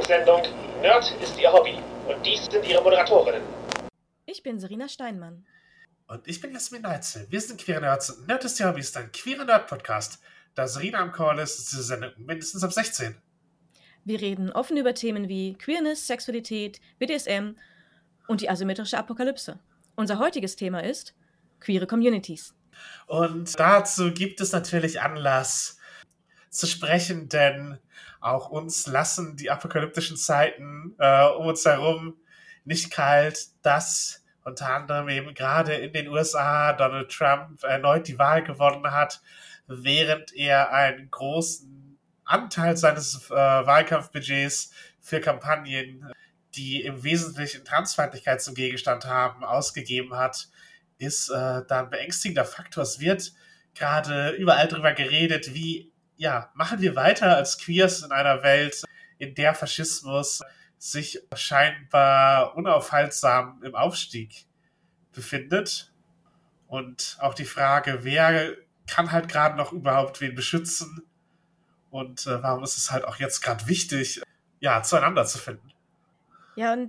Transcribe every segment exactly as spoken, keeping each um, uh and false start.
Sendung Nerd ist Ihr Hobby und dies sind Ihre Moderatorinnen. Ich bin Serena Steinmann. Und ich bin Jasmin Neitzel. Wir sind Queere Nerds. Nerd ist Ihr Hobby ist ein queerer Nerd-Podcast. Da Serena am Call ist, ist diese Sendung mindestens ab sechzehn. Wir reden offen über Themen wie Queerness, Sexualität, B D S M und die asymmetrische Apokalypse. Unser heutiges Thema ist queere Communities. Und dazu gibt es natürlich Anlass zu sprechen, denn auch uns lassen die apokalyptischen Zeiten äh, um uns herum nicht kalt, dass unter anderem eben gerade in den U S A Donald Trump erneut die Wahl gewonnen hat, während er einen großen Anteil seines äh, Wahlkampfbudgets für Kampagnen, die im Wesentlichen Transfeindlichkeit zum Gegenstand haben, ausgegeben hat, ist äh, da ein beängstigender Faktor. Es wird gerade überall darüber geredet, wie, ja, machen wir weiter als Queers in einer Welt, in der Faschismus sich scheinbar unaufhaltsam im Aufstieg befindet. Und auch die Frage, wer kann halt gerade noch überhaupt wen beschützen und äh, warum ist es halt auch jetzt gerade wichtig, ja, zueinander zu finden. Ja, und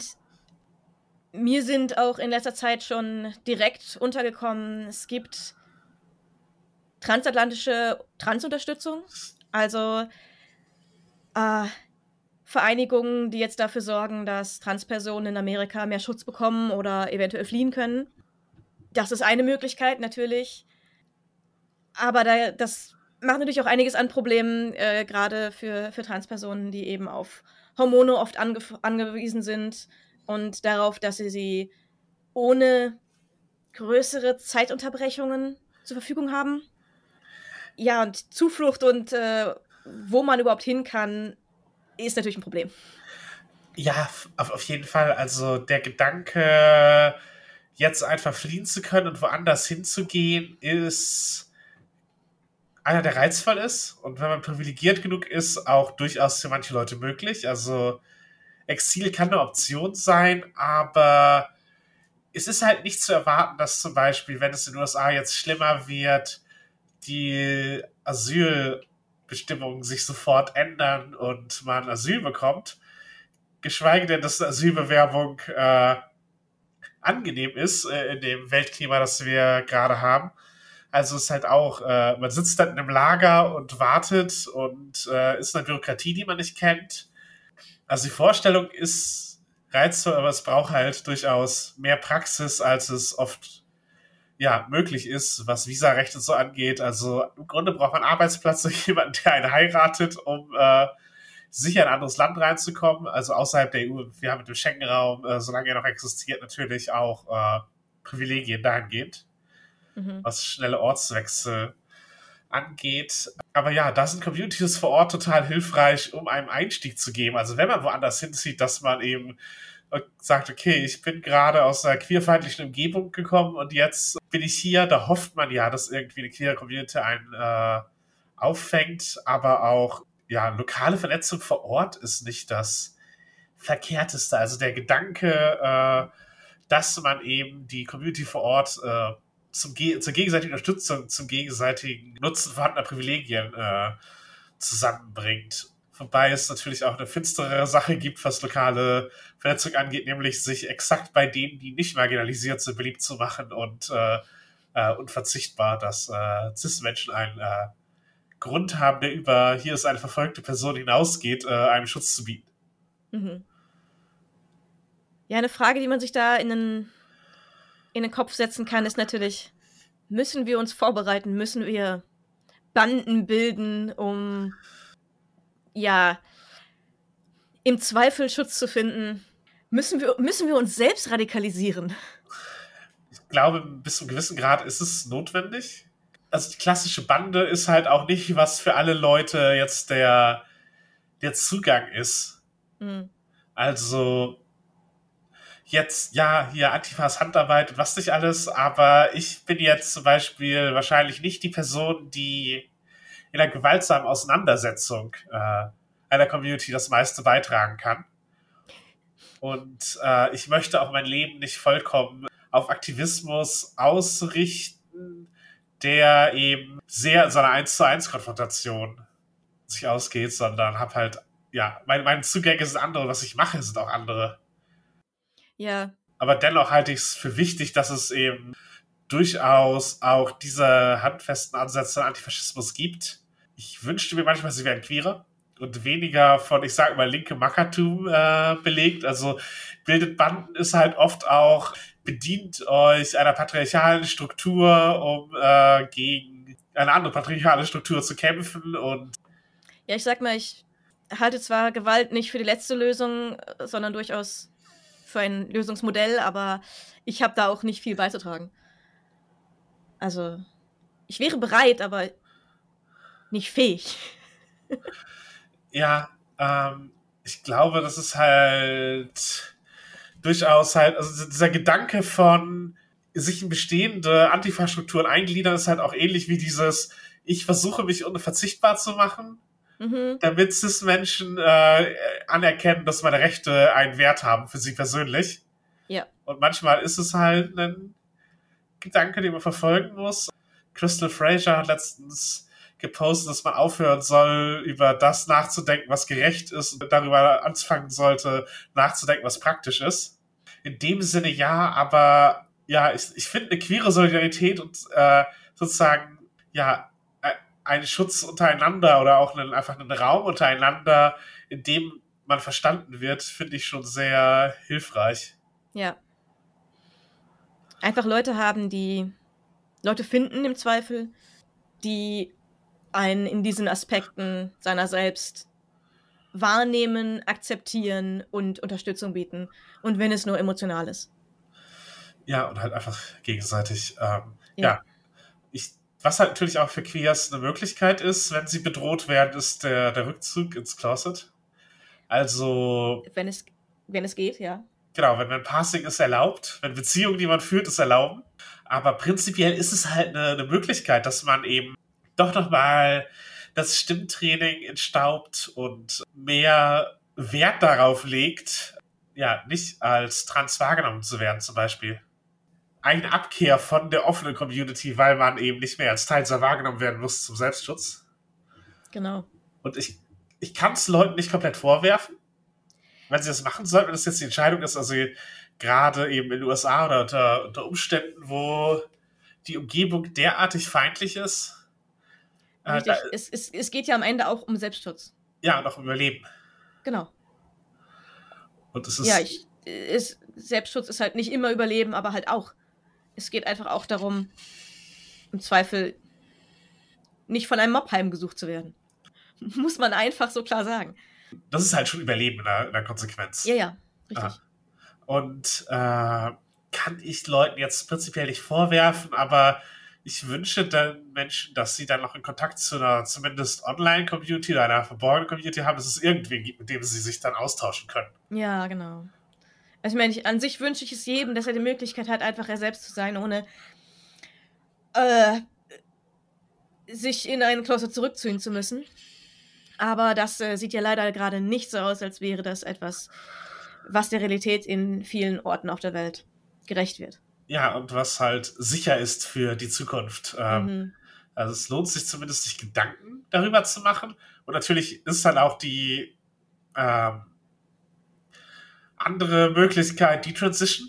mir sind auch in letzter Zeit schon direkt untergekommen, es gibt transatlantische Transunterstützung, also äh, Vereinigungen, die jetzt dafür sorgen, dass Transpersonen in Amerika mehr Schutz bekommen oder eventuell fliehen können. Das ist eine Möglichkeit natürlich, aber da, das macht natürlich auch einiges an Problemen, äh, gerade für, für Transpersonen, die eben auf Hormone oft ange- angewiesen sind und darauf, dass sie sie ohne größere Zeitunterbrechungen zur Verfügung haben. Ja, und Zuflucht und äh, wo man überhaupt hin kann, ist natürlich ein Problem. Ja, auf, auf jeden Fall. Also der Gedanke, jetzt einfach fliehen zu können und woanders hinzugehen, ist einer, der reizvoll ist. Und wenn man privilegiert genug ist, auch durchaus für manche Leute möglich. Also Exil kann eine Option sein, aber es ist halt nicht zu erwarten, dass zum Beispiel, wenn es in den U S A jetzt schlimmer wird, die Asylbestimmungen sich sofort ändern und man Asyl bekommt. Geschweige denn, dass eine Asylbewerbung äh, angenehm ist äh, in dem Weltklima, das wir gerade haben. Also es ist halt auch, äh, man sitzt dann in einem Lager und wartet und äh, ist eine Bürokratie, die man nicht kennt. Also die Vorstellung ist reizvoll, aber es braucht halt durchaus mehr Praxis, als es oft ja, möglich ist, was Visarechte so angeht. Also im Grunde braucht man einen Arbeitsplatz, jemanden, der einen heiratet, um äh, sicher in ein anderes Land reinzukommen, also außerhalb der E U. Wir haben mit dem Schengen-Raum, äh, solange er noch existiert, natürlich auch äh, Privilegien dahingehend, mhm. was schnelle Ortswechsel angeht. Aber ja, da sind Communities vor Ort total hilfreich, um einem Einstieg zu geben. Also wenn man woanders hinzieht, dass man eben sagt, okay, ich bin gerade aus einer queerfeindlichen Umgebung gekommen und jetzt bin ich hier, da hofft man ja, dass irgendwie eine queere Community einen äh, auffängt, aber auch ja, lokale Vernetzung vor Ort ist nicht das Verkehrteste. Also der Gedanke, äh, dass man eben die Community vor Ort äh, zum Ge- zur gegenseitigen Unterstützung, zum gegenseitigen Nutzen vorhandener Privilegien äh, zusammenbringt. Wobei es natürlich auch eine finstere Sache gibt, was lokale Vernetzung angeht, nämlich sich exakt bei denen, die nicht marginalisiert sind, beliebt zu machen und äh, äh, unverzichtbar, dass äh, Cis-Menschen einen äh, Grund haben, der über hier ist eine verfolgte Person hinausgeht, äh, einem Schutz zu bieten. Mhm. Ja, eine Frage, die man sich da in den, in den Kopf setzen kann, ist natürlich, müssen wir uns vorbereiten, müssen wir Banden bilden, um ja, im Zweifel Schutz zu finden, müssen wir, müssen wir uns selbst radikalisieren? Ich glaube, bis zu einem gewissen Grad ist es notwendig. Also die klassische Bande ist halt auch nicht, was für alle Leute jetzt der, der Zugang ist. Mhm. Also jetzt, ja, hier Antifas Handarbeit und was nicht alles, aber ich bin jetzt zum Beispiel wahrscheinlich nicht die Person, die in einer gewaltsamen Auseinandersetzung äh, einer Community das meiste beitragen kann. Und äh, ich möchte auch mein Leben nicht vollkommen auf Aktivismus ausrichten, der eben sehr in so einer eins zu eins Konfrontation sich ausgeht, sondern habe halt ja, meine, meine Zugänge sind andere, was ich mache, sind auch andere. Ja. Aber dennoch halte ich es für wichtig, dass es eben durchaus auch diese handfesten Ansätze an Antifaschismus gibt. Ich wünschte mir manchmal, sie wären queerer und weniger von, ich sage mal, linke Mackertum äh, belegt. Also bildet Banden ist halt oft auch, bedient euch einer patriarchalen Struktur, um äh, gegen eine andere patriarchale Struktur zu kämpfen. Und ja, ich sag mal, ich halte zwar Gewalt nicht für die letzte Lösung, sondern durchaus für ein Lösungsmodell, aber ich habe da auch nicht viel beizutragen. Also, ich wäre bereit, aber nicht fähig. Ja, ähm, ich glaube, das ist halt durchaus halt, also dieser Gedanke von sich in bestehende Antifa-Strukturen eingliedern ist halt auch ähnlich wie dieses, ich versuche mich unverzichtbar zu machen, Mhm. damit Cis-Menschen äh, anerkennen, dass meine Rechte einen Wert haben für sie persönlich. Ja. Und manchmal ist es halt ein Gedanke, den man verfolgen muss. Crystal Fraser hat letztens gepostet, dass man aufhören soll, über das nachzudenken, was gerecht ist und darüber anfangen sollte, nachzudenken, was praktisch ist. In dem Sinne ja, aber ja, ich, ich finde eine queere Solidarität und äh, sozusagen, ja, einen Schutz untereinander oder auch einen, einfach einen Raum untereinander, in dem man verstanden wird, finde ich schon sehr hilfreich. Ja. Einfach Leute haben, die Leute finden im Zweifel, die einen in diesen Aspekten seiner selbst wahrnehmen, akzeptieren und Unterstützung bieten. Und wenn es nur emotional ist. Ja, und halt einfach gegenseitig. Ähm, Ja. ja, ich, was halt natürlich auch für Queers eine Möglichkeit ist, wenn sie bedroht werden, ist der, der Rückzug ins Closet. Also, Wenn es, wenn es geht, ja. genau, wenn ein Passing ist erlaubt, wenn Beziehungen, die man führt, ist erlauben. Aber prinzipiell ist es halt eine, eine Möglichkeit, dass man eben doch nochmal das Stimmtraining entstaubt und mehr Wert darauf legt, ja, nicht als trans wahrgenommen zu werden zum Beispiel. Eine Abkehr von der offenen Community, weil man eben nicht mehr als Teil dieser wahrgenommen werden muss zum Selbstschutz. Genau. Und ich, ich kann es Leuten nicht komplett vorwerfen, wenn sie das machen sollten, wenn das jetzt die Entscheidung ist, also gerade eben in den U S A oder unter, unter Umständen, wo die Umgebung derartig feindlich ist. Richtig. Äh, da, es, es, es geht ja am Ende auch um Selbstschutz. Ja, und auch um Überleben. Genau. Und es ist. Ja, ich, ist, Selbstschutz ist halt nicht immer Überleben, aber halt auch. Es geht einfach auch darum, im Zweifel nicht von einem Mob heimgesucht zu werden. Muss man einfach so klar sagen. Das ist halt schon Überleben in der, in der Konsequenz. Ja, ja, richtig. Ah. Und äh, kann ich Leuten jetzt prinzipiell nicht vorwerfen, aber ich wünsche den Menschen, dass sie dann noch in Kontakt zu einer zumindest Online-Community oder einer verborgenen Community haben, dass es irgendwen gibt, mit dem sie sich dann austauschen können. Ja, genau. Also ich meine, ich, an sich wünsche ich es jedem, dass er die Möglichkeit hat, einfach er selbst zu sein, ohne äh, sich in ein Closet zurückziehen zu müssen. Aber das äh, sieht ja leider gerade nicht so aus, als wäre das etwas, was der Realität in vielen Orten auf der Welt gerecht wird. Ja, und was halt sicher ist für die Zukunft. Ähm, Mhm. Also es lohnt sich zumindest, sich Gedanken darüber zu machen. Und natürlich ist dann auch die ähm, andere Möglichkeit die Transition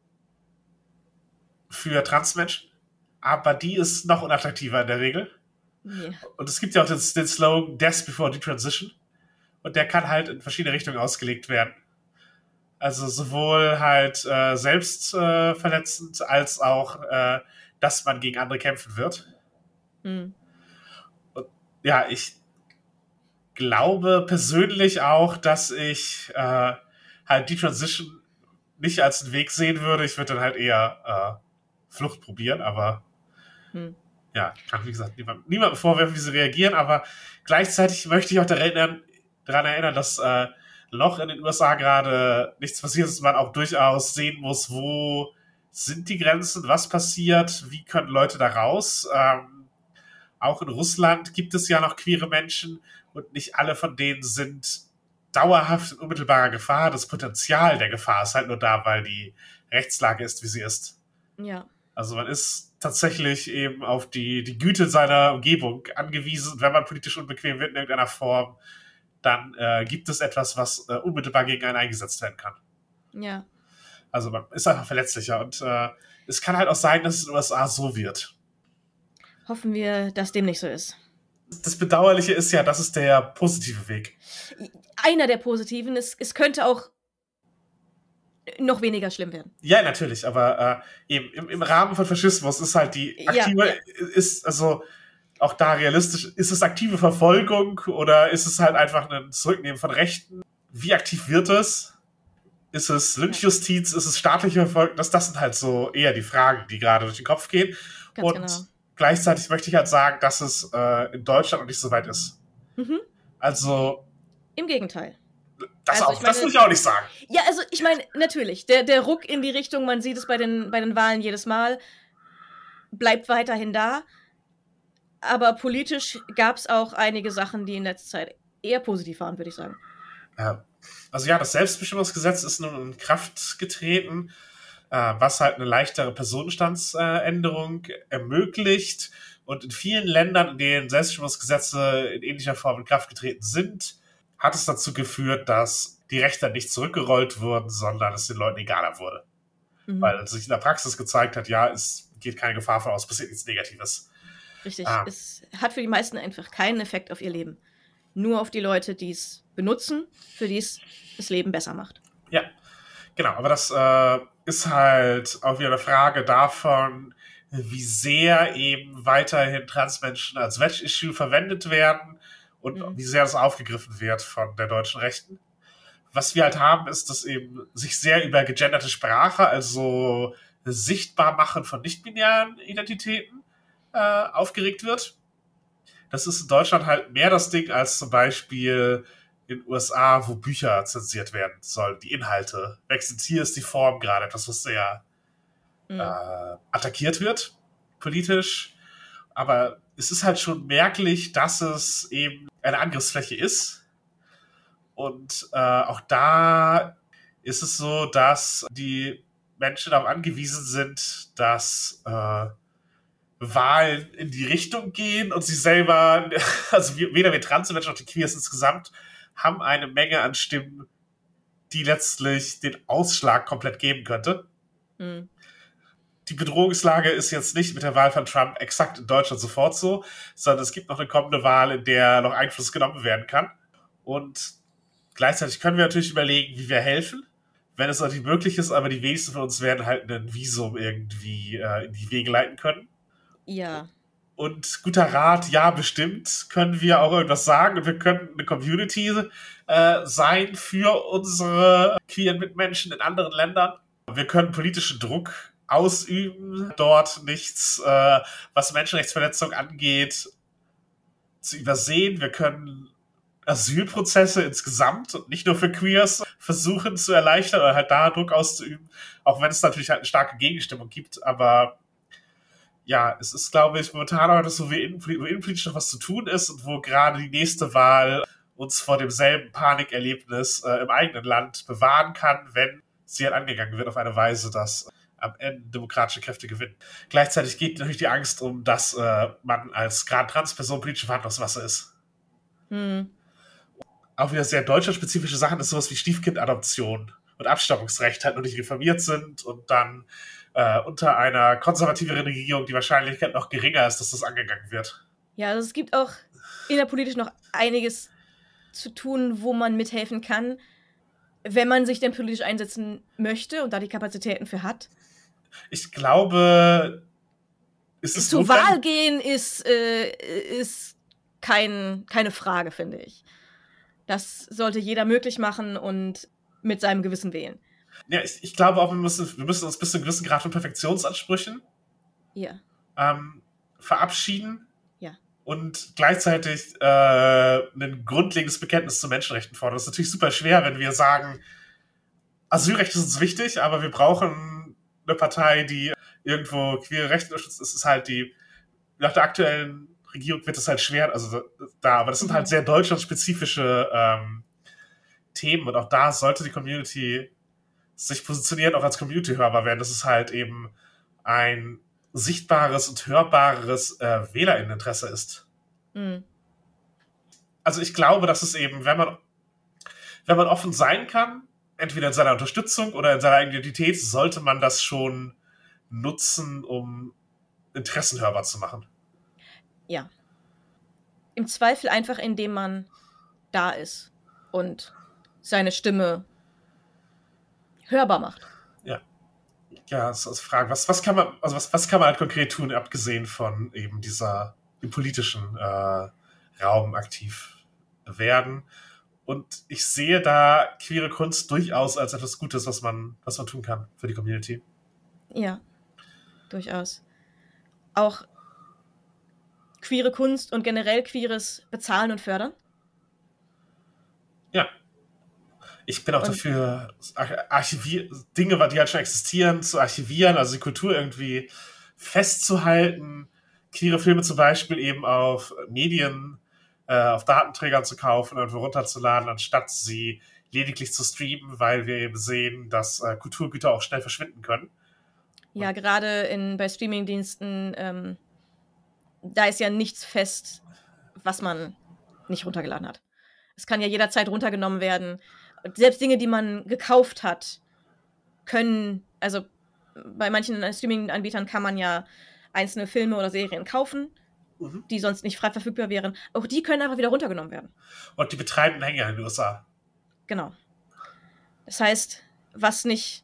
für Transmenschen. Aber die ist noch unattraktiver in der Regel. Ja. Und es gibt ja auch den, den Slogan Death before Detransition. Und der kann halt in verschiedene Richtungen ausgelegt werden. Also sowohl halt äh, selbstverletzend äh, als auch, äh, dass man gegen andere kämpfen wird. Mhm. Und ja, ich glaube persönlich auch, dass ich äh, halt die Transition nicht als einen Weg sehen würde. Ich würde dann halt eher äh, Flucht probieren, aber Mhm. ja, kann wie gesagt niemand, niemandem vorwerfen, wie sie reagieren, aber gleichzeitig möchte ich auch daran erinnern, daran erinnern dass äh, noch in den U S A gerade nichts passiert ist, man auch durchaus sehen muss, wo sind die Grenzen, was passiert, wie können Leute da raus. Ähm, auch in Russland gibt es ja noch queere Menschen und nicht alle von denen sind dauerhaft in unmittelbarer Gefahr. Das Potenzial der Gefahr ist halt nur da, weil die Rechtslage ist, wie sie ist. Ja. Also man ist tatsächlich eben auf die, die Güte seiner Umgebung angewiesen. Wenn man politisch unbequem wird in irgendeiner Form, dann äh, gibt es etwas, was äh, unmittelbar gegen einen eingesetzt werden kann. Ja. Also man ist einfach verletzlicher und äh, es kann halt auch sein, dass es in den U S A so wird. Hoffen wir, dass dem nicht so ist. Das Bedauerliche ist ja, das ist der positive Weg. Einer der positiven, es, es könnte auch noch weniger schlimm werden. Ja, natürlich, aber äh, eben im, im Rahmen von Faschismus ist halt die aktive, Ja, ja. ist also auch da realistisch, ist es aktive Verfolgung oder ist es halt einfach ein Zurücknehmen von Rechten? Wie aktiv wird es? Ist es Lynchjustiz? Ist es staatliche Verfolgung? Das, das sind halt so eher die Fragen, die gerade durch den Kopf gehen. Ganz Und genau. gleichzeitig möchte ich halt sagen, dass es äh, in Deutschland noch nicht so weit ist. Mhm. Also, Im Gegenteil. das, Also, auch, ich meine- das will ich auch nicht sagen. Ja, also ich meine, natürlich, der, der Ruck in die Richtung, man sieht es bei den, bei den Wahlen jedes Mal, bleibt weiterhin da. Aber politisch gab es auch einige Sachen, die in letzter Zeit eher positiv waren, würde ich sagen. Ja. Also ja, das Selbstbestimmungsgesetz ist nun in Kraft getreten, äh, was halt eine leichtere Personenstandsänderung ermöglicht. Und in vielen Ländern, in denen Selbstbestimmungsgesetze in ähnlicher Form in Kraft getreten sind, hat es dazu geführt, dass die Rechte nicht zurückgerollt wurden, sondern es den Leuten egaler wurde. Mhm. Weil sich in der Praxis gezeigt hat, ja, es geht keine Gefahr von aus, passiert nichts Negatives. Richtig. Ah. Es hat für die meisten einfach keinen Effekt auf ihr Leben. Nur auf die Leute, die es benutzen, für die es das Leben besser macht. Ja, genau. Aber das äh, ist halt auch wieder eine Frage davon, wie sehr eben weiterhin Transmenschen als Wedge-Issue verwendet werden und Mhm. wie sehr das aufgegriffen wird von der deutschen Rechten. Was wir halt haben, ist, dass eben sich sehr über gegenderte Sprache, also Sichtbarmachen von nicht-binären Identitäten, äh, aufgeregt wird. Das ist in Deutschland halt mehr das Ding als zum Beispiel in den U S A, wo Bücher zensiert werden sollen, die Inhalte. Wechselt hier ist die Form gerade etwas, was sehr Mhm. äh, attackiert wird, politisch. Aber es ist halt schon merklich, dass es eben eine Angriffsfläche ist. Und äh, auch da ist es so, dass die Menschen darauf angewiesen sind, dass äh, Wahlen in die Richtung gehen und sie selber, also weder wir Transmenschen noch die Queers insgesamt, haben eine Menge an Stimmen, die letztlich den Ausschlag komplett geben könnte. Mhm. Die Bedrohungslage ist jetzt nicht mit der Wahl von Trump exakt in Deutschland sofort so, sondern es gibt noch eine kommende Wahl, in der noch Einfluss genommen werden kann. Und gleichzeitig können wir natürlich überlegen, wie wir helfen, wenn es natürlich möglich ist, aber die wenigsten von uns werden halt ein Visum irgendwie äh, in die Wege leiten können. Ja. Und guter Rat, ja, bestimmt können wir auch irgendwas sagen und wir könnten eine Community äh, sein für unsere queeren Mitmenschen in anderen Ländern. Wir können politischen Druck ausüben, dort nichts, äh, was Menschenrechtsverletzung angeht, zu übersehen. Wir können Asylprozesse insgesamt und nicht nur für Queers versuchen zu erleichtern oder halt da Druck auszuüben, auch wenn es natürlich halt eine starke Gegenstimmung gibt, aber ja, es ist, glaube ich, momentan auch so, wie innenpolitisch noch was zu tun ist und wo gerade die nächste Wahl uns vor demselben Panikerlebnis äh, im eigenen Land bewahren kann, wenn sie halt angegangen wird auf eine Weise, dass am Ende demokratische Kräfte gewinnen. Gleichzeitig geht natürlich die Angst um, dass äh, man als gerade Transperson politische Verhandlungsmasse ist. Mhm. Auch wieder sehr deutschlandspezifische Sachen ist sowas wie Stiefkindadoption und Abstammungsrecht halt noch nicht reformiert sind und dann äh, unter einer konservativeren Regierung die Wahrscheinlichkeit noch geringer ist, dass das angegangen wird. Ja, also es gibt auch innerpolitisch noch einiges zu tun, wo man mithelfen kann, wenn man sich denn politisch einsetzen möchte und da die Kapazitäten für hat. Ich glaube, ist es Zur notwendig- Wahl gehen ist, äh, ist kein, keine Frage, finde ich. Das sollte jeder möglich machen und mit seinem Gewissen wählen. Ja, ich, ich glaube auch, wir müssen, wir müssen uns bis zu einem gewissen Grad von Perfektionsansprüchen Ja. ähm, verabschieden. Ja. Und gleichzeitig äh, ein grundlegendes Bekenntnis zu Menschenrechten fordern. Das ist natürlich super schwer, wenn wir sagen, Asylrecht ist uns wichtig, aber wir brauchen eine Partei, die irgendwo queere Rechte unterstützt. Das ist halt die, nach der aktuellen Regierung wird es halt schwer, also da, aber das sind Mhm. halt sehr deutschlandspezifische ähm, Themen und auch da sollte die Community sich positionieren, auch als Community hörbar werden. Das ist halt eben ein sichtbares und hörbares äh, WählerInneninteresse ist. Mhm. also ich glaube, dass es eben, wenn man, wenn man offen sein kann, entweder in seiner Unterstützung oder in seiner Identität, sollte man das schon nutzen, um Interessen hörbar zu machen. Ja. Im Zweifel einfach, indem man da ist und seine Stimme hörbar macht. Ja. Ja, das ist Frage, was, was kann man, also was, was kann man halt konkret tun, abgesehen von eben dieser, im politischen äh, Raum aktiv werden? Und ich sehe da queere Kunst durchaus als etwas Gutes, was man, was man tun kann für die Community. Ja, durchaus. Auch queere Kunst und generell queeres bezahlen und fördern. Ja. Ich bin auch und dafür, Archivier Dinge, die halt schon existieren, zu archivieren, also die Kultur irgendwie festzuhalten. Queere Filme zum Beispiel eben auf Medien, äh, auf Datenträgern zu kaufen und irgendwo runterzuladen, anstatt sie lediglich zu streamen, weil wir eben sehen, dass äh, Kulturgüter auch schnell verschwinden können. Ja, gerade in, bei Streamingdiensten, ähm, da ist ja nichts fest, was man nicht runtergeladen hat. Es kann ja jederzeit runtergenommen werden. Selbst Dinge, die man gekauft hat, können, also bei manchen Streaming-Anbietern kann man ja einzelne Filme oder Serien kaufen, mhm. die sonst nicht frei verfügbar wären. Auch die können einfach wieder runtergenommen werden. Und die betreiben Hänger in den U S A. Genau. Das heißt, was nicht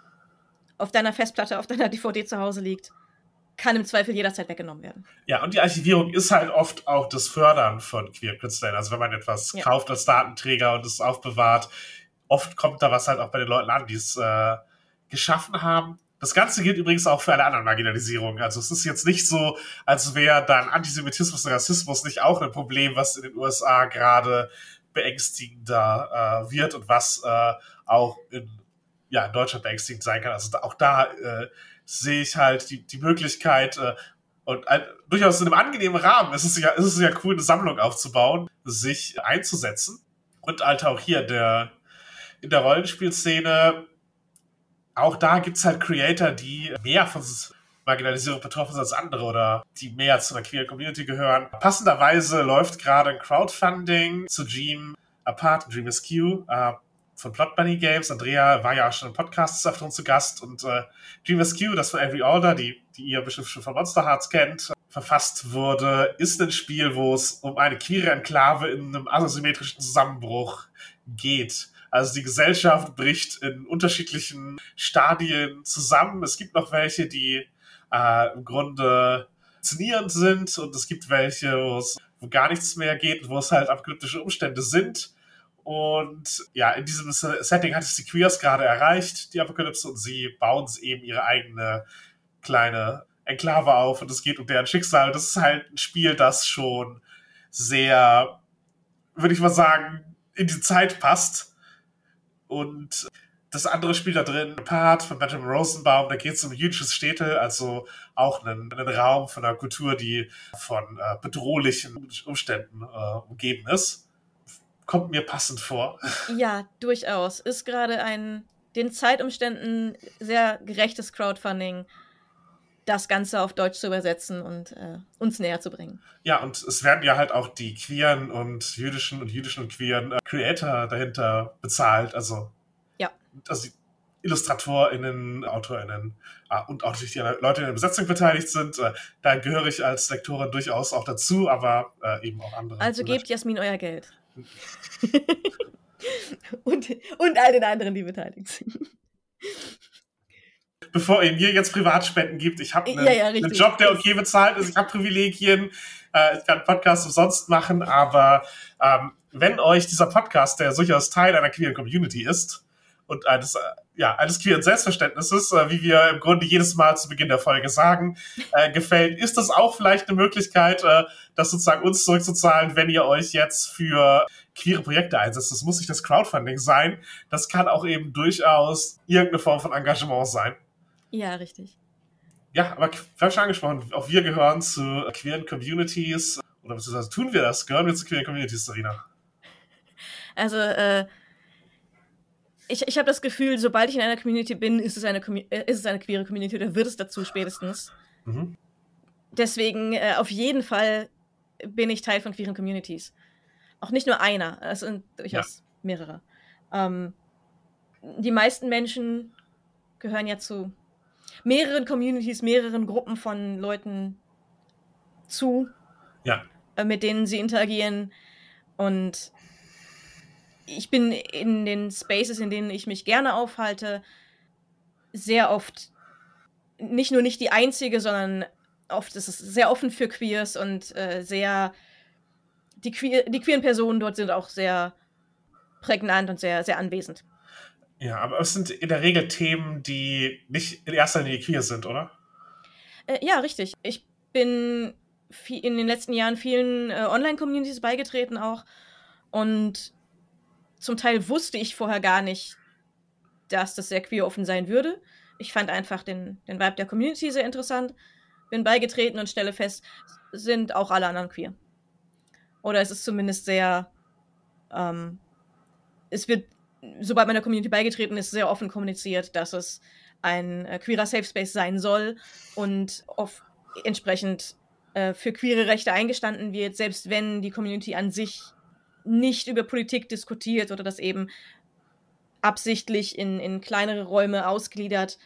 auf deiner Festplatte, auf deiner D V D zu Hause liegt, kann im Zweifel jederzeit weggenommen werden. Ja, und die Archivierung ist halt oft auch das Fördern von Queer-Künstlern. Also wenn man etwas ja. kauft als Datenträger und es aufbewahrt, oft kommt da was halt auch bei den Leuten an, die es äh, geschaffen haben. Das Ganze gilt übrigens auch für alle anderen Marginalisierungen. Also es ist jetzt nicht so, als wäre dann Antisemitismus und Rassismus nicht auch ein Problem, was in den U S A gerade beängstigender äh, wird und was äh, auch in, ja, in Deutschland beängstigend sein kann. Also da, auch da äh, sehe ich halt die, die Möglichkeit, äh, und ein, durchaus in einem angenehmen Rahmen ist es ja, ist es ja cool, eine Sammlung aufzubauen, sich einzusetzen. Und halt auch hier der, in der Rollenspielszene, auch da gibt's halt Creator, die mehr von Marginalisierung betroffen sind als andere oder die mehr zu einer queer Community gehören. Passenderweise läuft gerade ein Crowdfunding zu Dream Apart, Dream Askew, äh, von Plot Bunny Games. Andrea war ja auch schon im Podcast öfter zu Gast und äh, Dream Askew, das von Avery Alder, die, die ihr bestimmt schon von Monster Hearts kennt, verfasst wurde, ist ein Spiel, wo es um eine queere Enklave in einem asymmetrischen Zusammenbruch geht. Also die Gesellschaft bricht in unterschiedlichen Stadien zusammen. Es gibt noch welche, die äh, im Grunde faszinierend sind und es gibt welche, wo es wo gar nichts mehr geht und wo es halt apokalyptische Umstände sind. Und ja, in diesem Setting hat es die Queers gerade erreicht, die Apokalypse, und sie bauen eben ihre eigene kleine Enklave auf und es geht um deren Schicksal. Das ist halt ein Spiel, das schon sehr, würde ich mal sagen, in die Zeit passt. Und das andere Spiel da drin, Part von Benjamin Rosenbaum, da geht es um jüdisches Städte, also auch einen, einen Raum von einer Kultur, die von äh, bedrohlichen Umständen äh, umgeben ist. Kommt mir passend vor. Ja, durchaus. Ist gerade ein den Zeitumständen sehr gerechtes Crowdfunding, das Ganze auf Deutsch zu übersetzen und äh, uns näher zu bringen. Ja, und es werden ja halt auch die queeren und jüdischen und jüdischen und queeren äh, Creator dahinter bezahlt, also, ja. also die IllustratorInnen, AutorInnen äh, und auch natürlich die Leute, die in der Besetzung beteiligt sind. Äh, da gehöre ich als Lektorin durchaus auch dazu, aber äh, eben auch andere. Also gebt Jasmin euer Geld. und, und all den anderen, die beteiligt sind. Bevor ihr mir jetzt Privatspenden gibt, ich habe einen, ja, ja, einen Job, der okay bezahlt ist, ich habe Privilegien, äh, ich kann einen Podcast umsonst machen, aber ähm, wenn euch dieser Podcast, der durchaus Teil einer queeren Community ist und eines, äh, ja, eines queeren Selbstverständnisses, äh, wie wir im Grunde jedes Mal zu Beginn der Folge sagen, äh, gefällt, ist das auch vielleicht eine Möglichkeit, äh, das sozusagen uns zurückzuzahlen, wenn ihr euch jetzt für queere Projekte einsetzt. Das muss nicht das Crowdfunding sein, das kann auch eben durchaus irgendeine Form von Engagement sein. Ja, richtig. Ja, aber wir haben schon angesprochen, auch wir gehören zu queeren Communities, oder beziehungsweise tun wir das? Gehören wir zu queeren Communities, Sarina? Also, äh, ich, ich habe das Gefühl, sobald ich in einer Community bin, ist es eine, äh, ist es eine queere Community, oder wird es dazu spätestens. Mhm. Deswegen, äh, auf jeden Fall bin ich Teil von queeren Communities. auch nicht nur einer, es sind durchaus ja. mehrere. Ähm, die meisten Menschen gehören ja zu mehreren Communities, mehreren Gruppen von Leuten zu, ja. äh, mit denen sie interagieren. Und ich bin in den Spaces, in denen ich mich gerne aufhalte, sehr oft nicht nur nicht die einzige, sondern oft ist es sehr offen für Queers und äh, sehr die, queer, die queeren Personen dort sind auch sehr prägnant und sehr, sehr anwesend. Ja, aber es sind in der Regel Themen, die nicht in erster Linie queer sind, oder? Äh, ja, richtig. Ich bin viel, in den letzten Jahren vielen äh, Online-Communities beigetreten auch und zum Teil wusste ich vorher gar nicht, dass das sehr queer offen sein würde. Ich fand einfach den, den Vibe der Community sehr interessant, bin beigetreten und stelle fest, sind auch alle anderen queer. Oder es ist zumindest sehr, ähm, es wird, sobald man der Community beigetreten ist, sehr offen kommuniziert, dass es ein äh, queerer Safe Space sein soll und oft entsprechend äh, für queere Rechte eingestanden wird, selbst wenn die Community an sich nicht über Politik diskutiert oder das eben absichtlich in, in kleinere Räume ausgliedert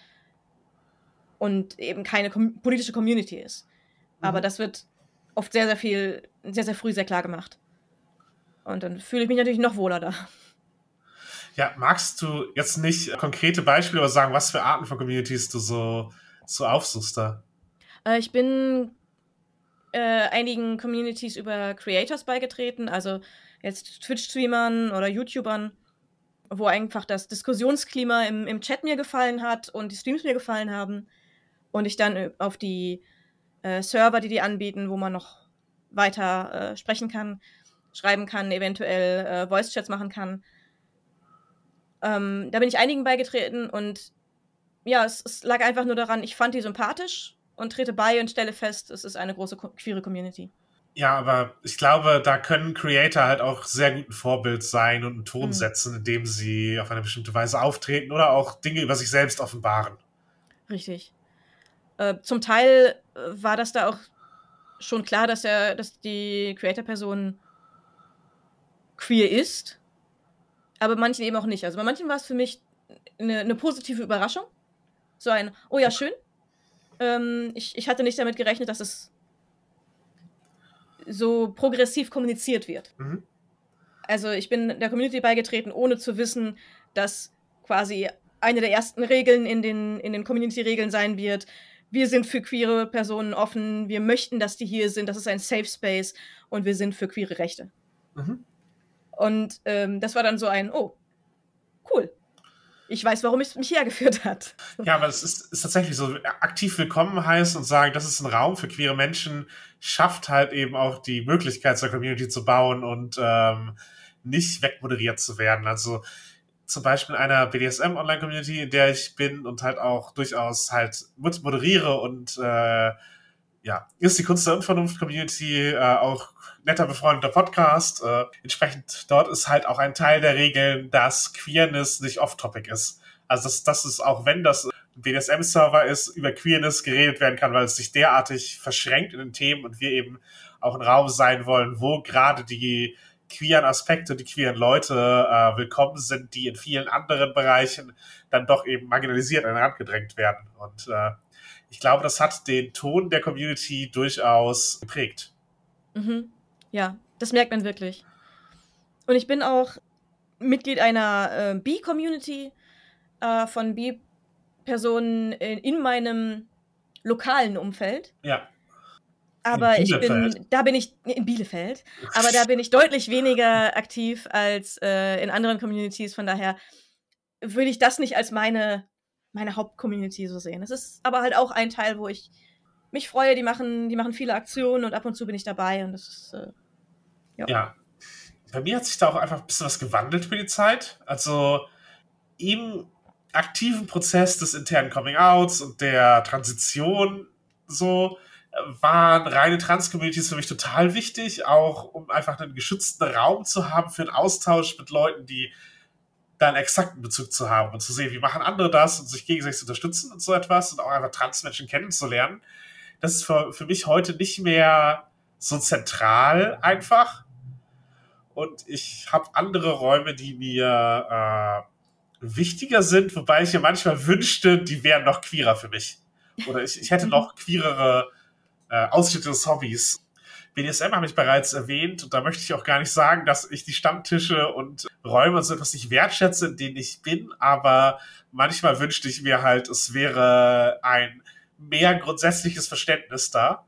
und eben keine kom- politische Community ist. Mhm. Aber das wird oft sehr, sehr viel, sehr, sehr früh sehr klar gemacht. Und dann fühle ich mich natürlich noch wohler da. Ja, magst du jetzt nicht konkrete Beispiele oder sagen, was für Arten von Communities du so, so aufsuchst da? Äh, ich bin äh, einigen Communities über Creators beigetreten, also jetzt Twitch-Streamern oder YouTubern, wo einfach das Diskussionsklima im, im Chat mir gefallen hat und die Streams mir gefallen haben und ich dann auf die äh, Server, die die anbieten, wo man noch weiter äh, sprechen kann, schreiben kann, eventuell äh, Voice-Chats machen kann. Ähm, da bin ich einigen beigetreten und ja, es, es lag einfach nur daran, ich fand die sympathisch und trete bei und stelle fest, es ist eine große queere Community. Ja, aber ich glaube, da können Creator halt auch sehr gut ein Vorbild sein und einen Ton mhm. setzen, indem sie auf eine bestimmte Weise auftreten oder auch Dinge über sich selbst offenbaren. Richtig. Äh, zum Teil äh, war das da auch schon klar, dass, er, dass die Creator-Person queer ist, aber manchen eben auch nicht. Also bei manchen war es für mich eine, eine positive Überraschung. So ein, oh ja, schön. Ähm, ich, ich hatte nicht damit gerechnet, dass es so progressiv kommuniziert wird. Mhm. Also ich bin der Community beigetreten, ohne zu wissen, dass quasi eine der ersten Regeln in den, in den Community-Regeln sein wird, wir sind für queere Personen offen, wir möchten, dass die hier sind, das ist ein Safe Space und wir sind für queere Rechte. Mhm. Und ähm, das war dann so ein, oh, cool. Ich weiß, warum es mich hergeführt hat. Ja, aber es ist, ist tatsächlich so, aktiv willkommen heißt und sagen, das ist ein Raum für queere Menschen, schafft halt eben auch die Möglichkeit, zur Community zu bauen und ähm, nicht wegmoderiert zu werden. Also zum Beispiel in einer B D S M-Online-Community, in der ich bin und halt auch durchaus halt mit moderiere und äh, ja, ist die Kunst der Unvernunft-Community äh, auch netter befreundeter Podcast. Äh, entsprechend dort ist halt auch ein Teil der Regeln, dass Queerness nicht off-topic ist. Also dass, dass es auch, wenn das ein B D S M-Server ist, über Queerness geredet werden kann, weil es sich derartig verschränkt in den Themen und wir eben auch ein Raum sein wollen, wo gerade die queeren Aspekte, die queeren Leute äh, willkommen sind, die in vielen anderen Bereichen dann doch eben marginalisiert an den Rand gedrängt werden. Und äh, ich glaube, das hat den Ton der Community durchaus geprägt. Mhm. Ja, das merkt man wirklich. Und ich bin auch Mitglied einer äh, B-Community äh, von B-Personen in, in meinem lokalen Umfeld. Ja. Aber ich bin, da bin ich, in Bielefeld, aber da bin ich deutlich weniger aktiv als äh, in anderen Communities, von daher würde ich das nicht als meine, meine Hauptcommunity so sehen. Es ist aber halt auch ein Teil, wo ich mich freue, die machen, die machen viele Aktionen und ab und zu bin ich dabei und das ist, äh, ja. Ja. Bei mir hat sich da auch einfach ein bisschen was gewandelt für die Zeit. Also im aktiven Prozess des internen Coming-Outs und der Transition so waren reine Trans-Communities für mich total wichtig, auch um einfach einen geschützten Raum zu haben für einen Austausch mit Leuten, die da einen exakten Bezug zu haben und zu sehen, wie machen andere das und sich gegenseitig zu unterstützen und so etwas und auch einfach Trans-Menschen kennenzulernen. Das ist für, für mich heute nicht mehr so zentral einfach. und ich habe andere Räume, die mir äh, wichtiger sind, wobei ich mir manchmal wünschte, die wären noch queerer für mich. Oder ich, ich hätte noch queerere äh, Ausschnitte des Hobbys. B D S M habe ich bereits erwähnt und da möchte ich auch gar nicht sagen, dass ich die Stammtische und Räume und so etwas nicht wertschätze, in denen ich bin, aber manchmal wünschte ich mir halt, es wäre ein mehr grundsätzliches Verständnis da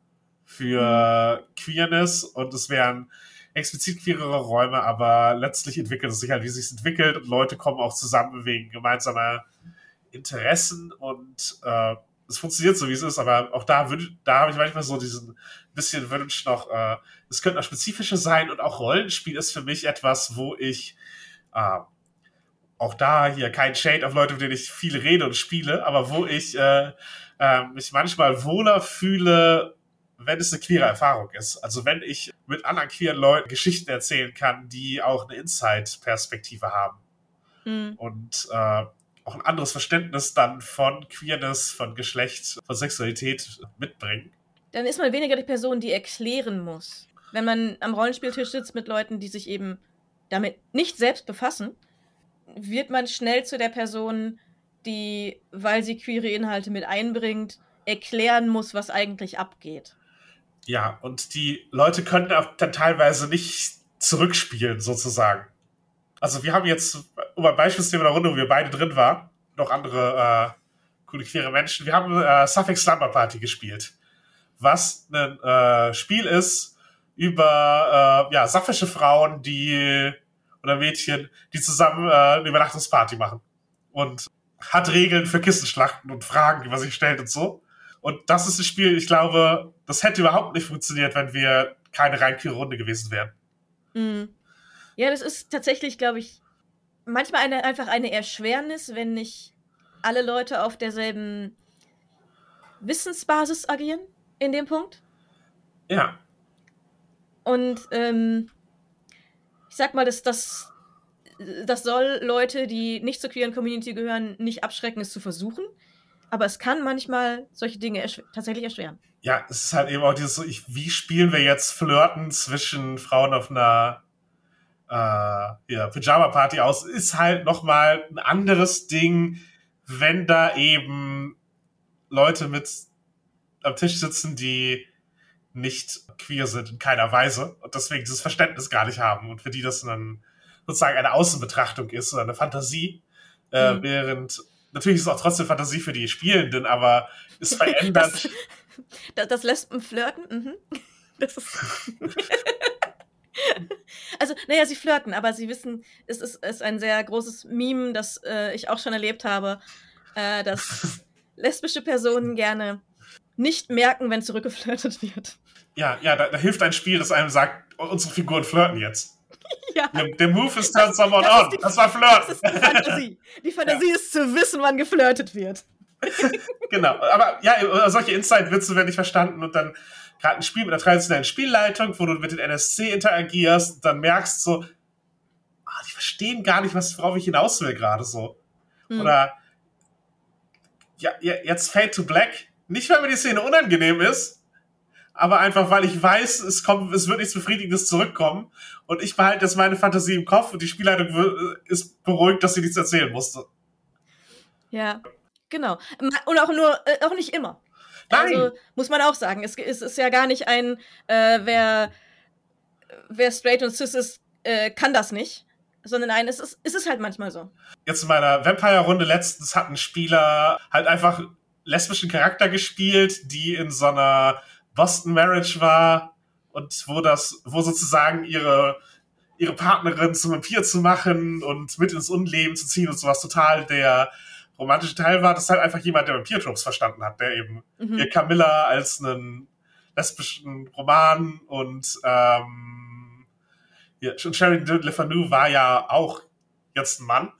für Queerness und es wären explizit queerere Räume, aber letztlich entwickelt es sich halt, wie es sich entwickelt und Leute kommen auch zusammen wegen gemeinsamer Interessen und äh, es funktioniert so, wie es ist, aber auch da, da habe ich manchmal so diesen bisschen Wunsch noch, äh, es könnte noch spezifischer sein und auch Rollenspiel ist für mich etwas, wo ich äh, auch da hier kein Shade auf Leute, mit denen ich viel rede und spiele, aber wo ich äh, äh, mich manchmal wohler fühle, wenn es eine queere Erfahrung ist. Also wenn ich mit anderen queeren Leuten Geschichten erzählen kann, die auch eine Inside-Perspektive haben. Mhm. Und äh, auch ein anderes Verständnis dann von Queerness, von Geschlecht, von Sexualität mitbringen. Dann ist man weniger die Person, die erklären muss. Wenn man am Rollenspieltisch sitzt mit Leuten, die sich eben damit nicht selbst befassen, wird man schnell zu der Person, die, weil sie queere Inhalte mit einbringt, erklären muss, was eigentlich abgeht. Ja, und die Leute können auch dann teilweise nicht zurückspielen, sozusagen. Also wir haben jetzt, um ein Beispiel zu nehmen, in der Runde, wo wir beide drin waren, noch andere äh, coole queere Menschen, wir haben äh, Suffolk Slumber Party gespielt, was ein äh, Spiel ist über äh, ja, sapphische Frauen, die oder Mädchen, die zusammen äh, eine Übernachtungsparty machen. Und hat Regeln für Kissenschlachten und Fragen, die man sich stellt und so. Und das ist ein Spiel, ich glaube, das hätte überhaupt nicht funktioniert, wenn wir keine rein queere Runde gewesen wären. Mhm. Ja, das ist tatsächlich, glaube ich, manchmal eine, einfach eine Erschwernis, wenn nicht alle Leute auf derselben Wissensbasis agieren in dem Punkt. Ja. Und ähm, ich sag mal, das, das, das soll Leute, die nicht zur queeren Community gehören, nicht abschrecken, es zu versuchen. Aber es kann manchmal solche Dinge erschw- tatsächlich erschweren. Ja, es ist halt eben auch dieses so, ich, wie spielen wir jetzt Flirten zwischen Frauen auf einer äh, ja, Pyjama-Party aus, ist halt nochmal ein anderes Ding, wenn da eben Leute mit am Tisch sitzen, die nicht queer sind in keiner Weise und deswegen dieses Verständnis gar nicht haben und für die das dann sozusagen eine Außenbetrachtung ist oder eine Fantasie, mhm. äh, während natürlich ist es auch trotzdem Fantasie für die Spielenden, aber es verändert. Das, das, das Lesben-Flirten, mhm. Das ist also, naja, sie flirten, aber sie wissen, es ist, ist ein sehr großes Meme, das äh, ich auch schon erlebt habe, äh, dass lesbische Personen gerne nicht merken, wenn zurückgeflirtet wird. Ja, ja, da, da hilft ein Spiel, das einem sagt, unsere Figuren flirten jetzt. Ja. Der, der Move ist turn someone on. Die, das war Flirten. Das ist die Fantasie. Die Fantasie ja. ist zu wissen, wann geflirtet wird. Genau, aber ja, solche Inside-Witze werden nicht verstanden und dann gerade ein Spiel mit einer traditionellen Spielleitung, wo du mit den N S C interagierst und dann merkst so, ah, die verstehen gar nicht, was, worauf ich hinaus will gerade so. Hm. Oder ja, jetzt Fade to Black, nicht weil mir die Szene unangenehm ist, aber einfach, weil ich weiß, es kommt, es wird nichts Befriedigendes zurückkommen und ich behalte jetzt meine Fantasie im Kopf und die Spielleitung ist beruhigt, dass sie nichts erzählen musste. Ja, genau. Und auch nur, äh, auch nicht immer. Nein. Also, muss man auch sagen, es, es ist ja gar nicht ein, äh, wer, wer straight und cis ist, äh, kann das nicht, sondern nein, es ist, es ist halt manchmal so. Jetzt in meiner Vampire-Runde letztens hat ein Spieler halt einfach lesbischen Charakter gespielt, die in so einer Boston Marriage war und wo das, wo sozusagen ihre, ihre Partnerin zum Vampir zu machen und mit ins Unleben zu ziehen und sowas total der romantische Teil war, das ist halt einfach jemand, der Vampir-Tropes verstanden hat, der eben mhm. ihr Camilla als einen lesbischen Roman und ähm, ja, und Sheridan Le Fanu war ja auch jetzt ein Mann.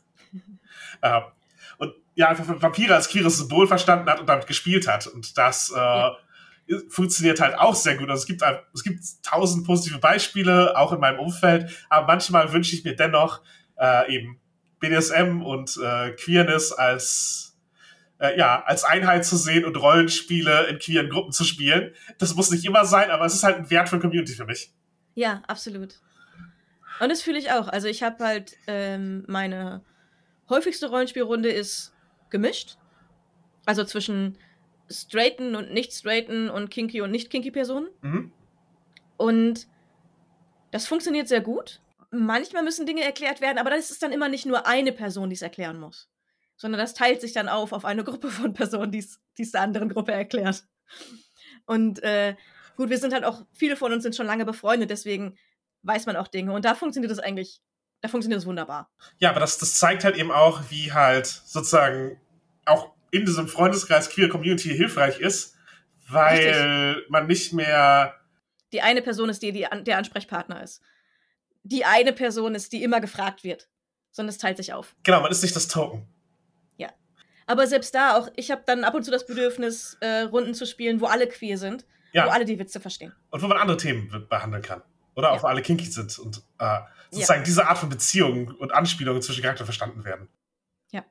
äh, und ja, einfach Vampire als queeres Symbol verstanden hat und damit gespielt hat. Und das äh, ja. funktioniert halt auch sehr gut. Also es gibt, es gibt tausend positive Beispiele, auch in meinem Umfeld, aber manchmal wünsche ich mir dennoch äh, eben B D S M und äh, Queerness als äh, ja, als Einheit zu sehen und Rollenspiele in queeren Gruppen zu spielen. Das muss nicht immer sein, aber es ist halt ein Wert für Community für mich. Ja, absolut. Und das fühle ich auch. Also ich habe halt, ähm, meine häufigste Rollenspielrunde ist gemischt. Also zwischen straighten und nicht straighten und kinky und nicht kinky Personen. Mhm. Und das funktioniert sehr gut. Manchmal müssen Dinge erklärt werden, aber das ist dann immer nicht nur eine Person, die es erklären muss. Sondern das teilt sich dann auf auf eine Gruppe von Personen, die es der anderen Gruppe erklärt. Und äh, gut, wir sind halt auch, viele von uns sind schon lange befreundet, deswegen weiß man auch Dinge. Und da funktioniert das eigentlich, da funktioniert das wunderbar. Ja, aber das, das zeigt halt eben auch, wie halt sozusagen auch in diesem Freundeskreis Queer Community hilfreich ist, weil Richtig. man nicht mehr... Die eine Person ist die, die an, der Ansprechpartner ist. Die eine Person ist, die immer gefragt wird. Sondern es teilt sich auf. Genau, man ist nicht das Token. Ja. Aber selbst da auch, ich habe dann ab und zu das Bedürfnis, äh, Runden zu spielen, wo alle queer sind. Ja. Wo alle die Witze verstehen. Und wo man andere Themen behandeln kann. Oder auch ja. wo alle kinky sind und äh, sozusagen ja. diese Art von Beziehungen und Anspielungen zwischen Charakteren verstanden werden. Ja.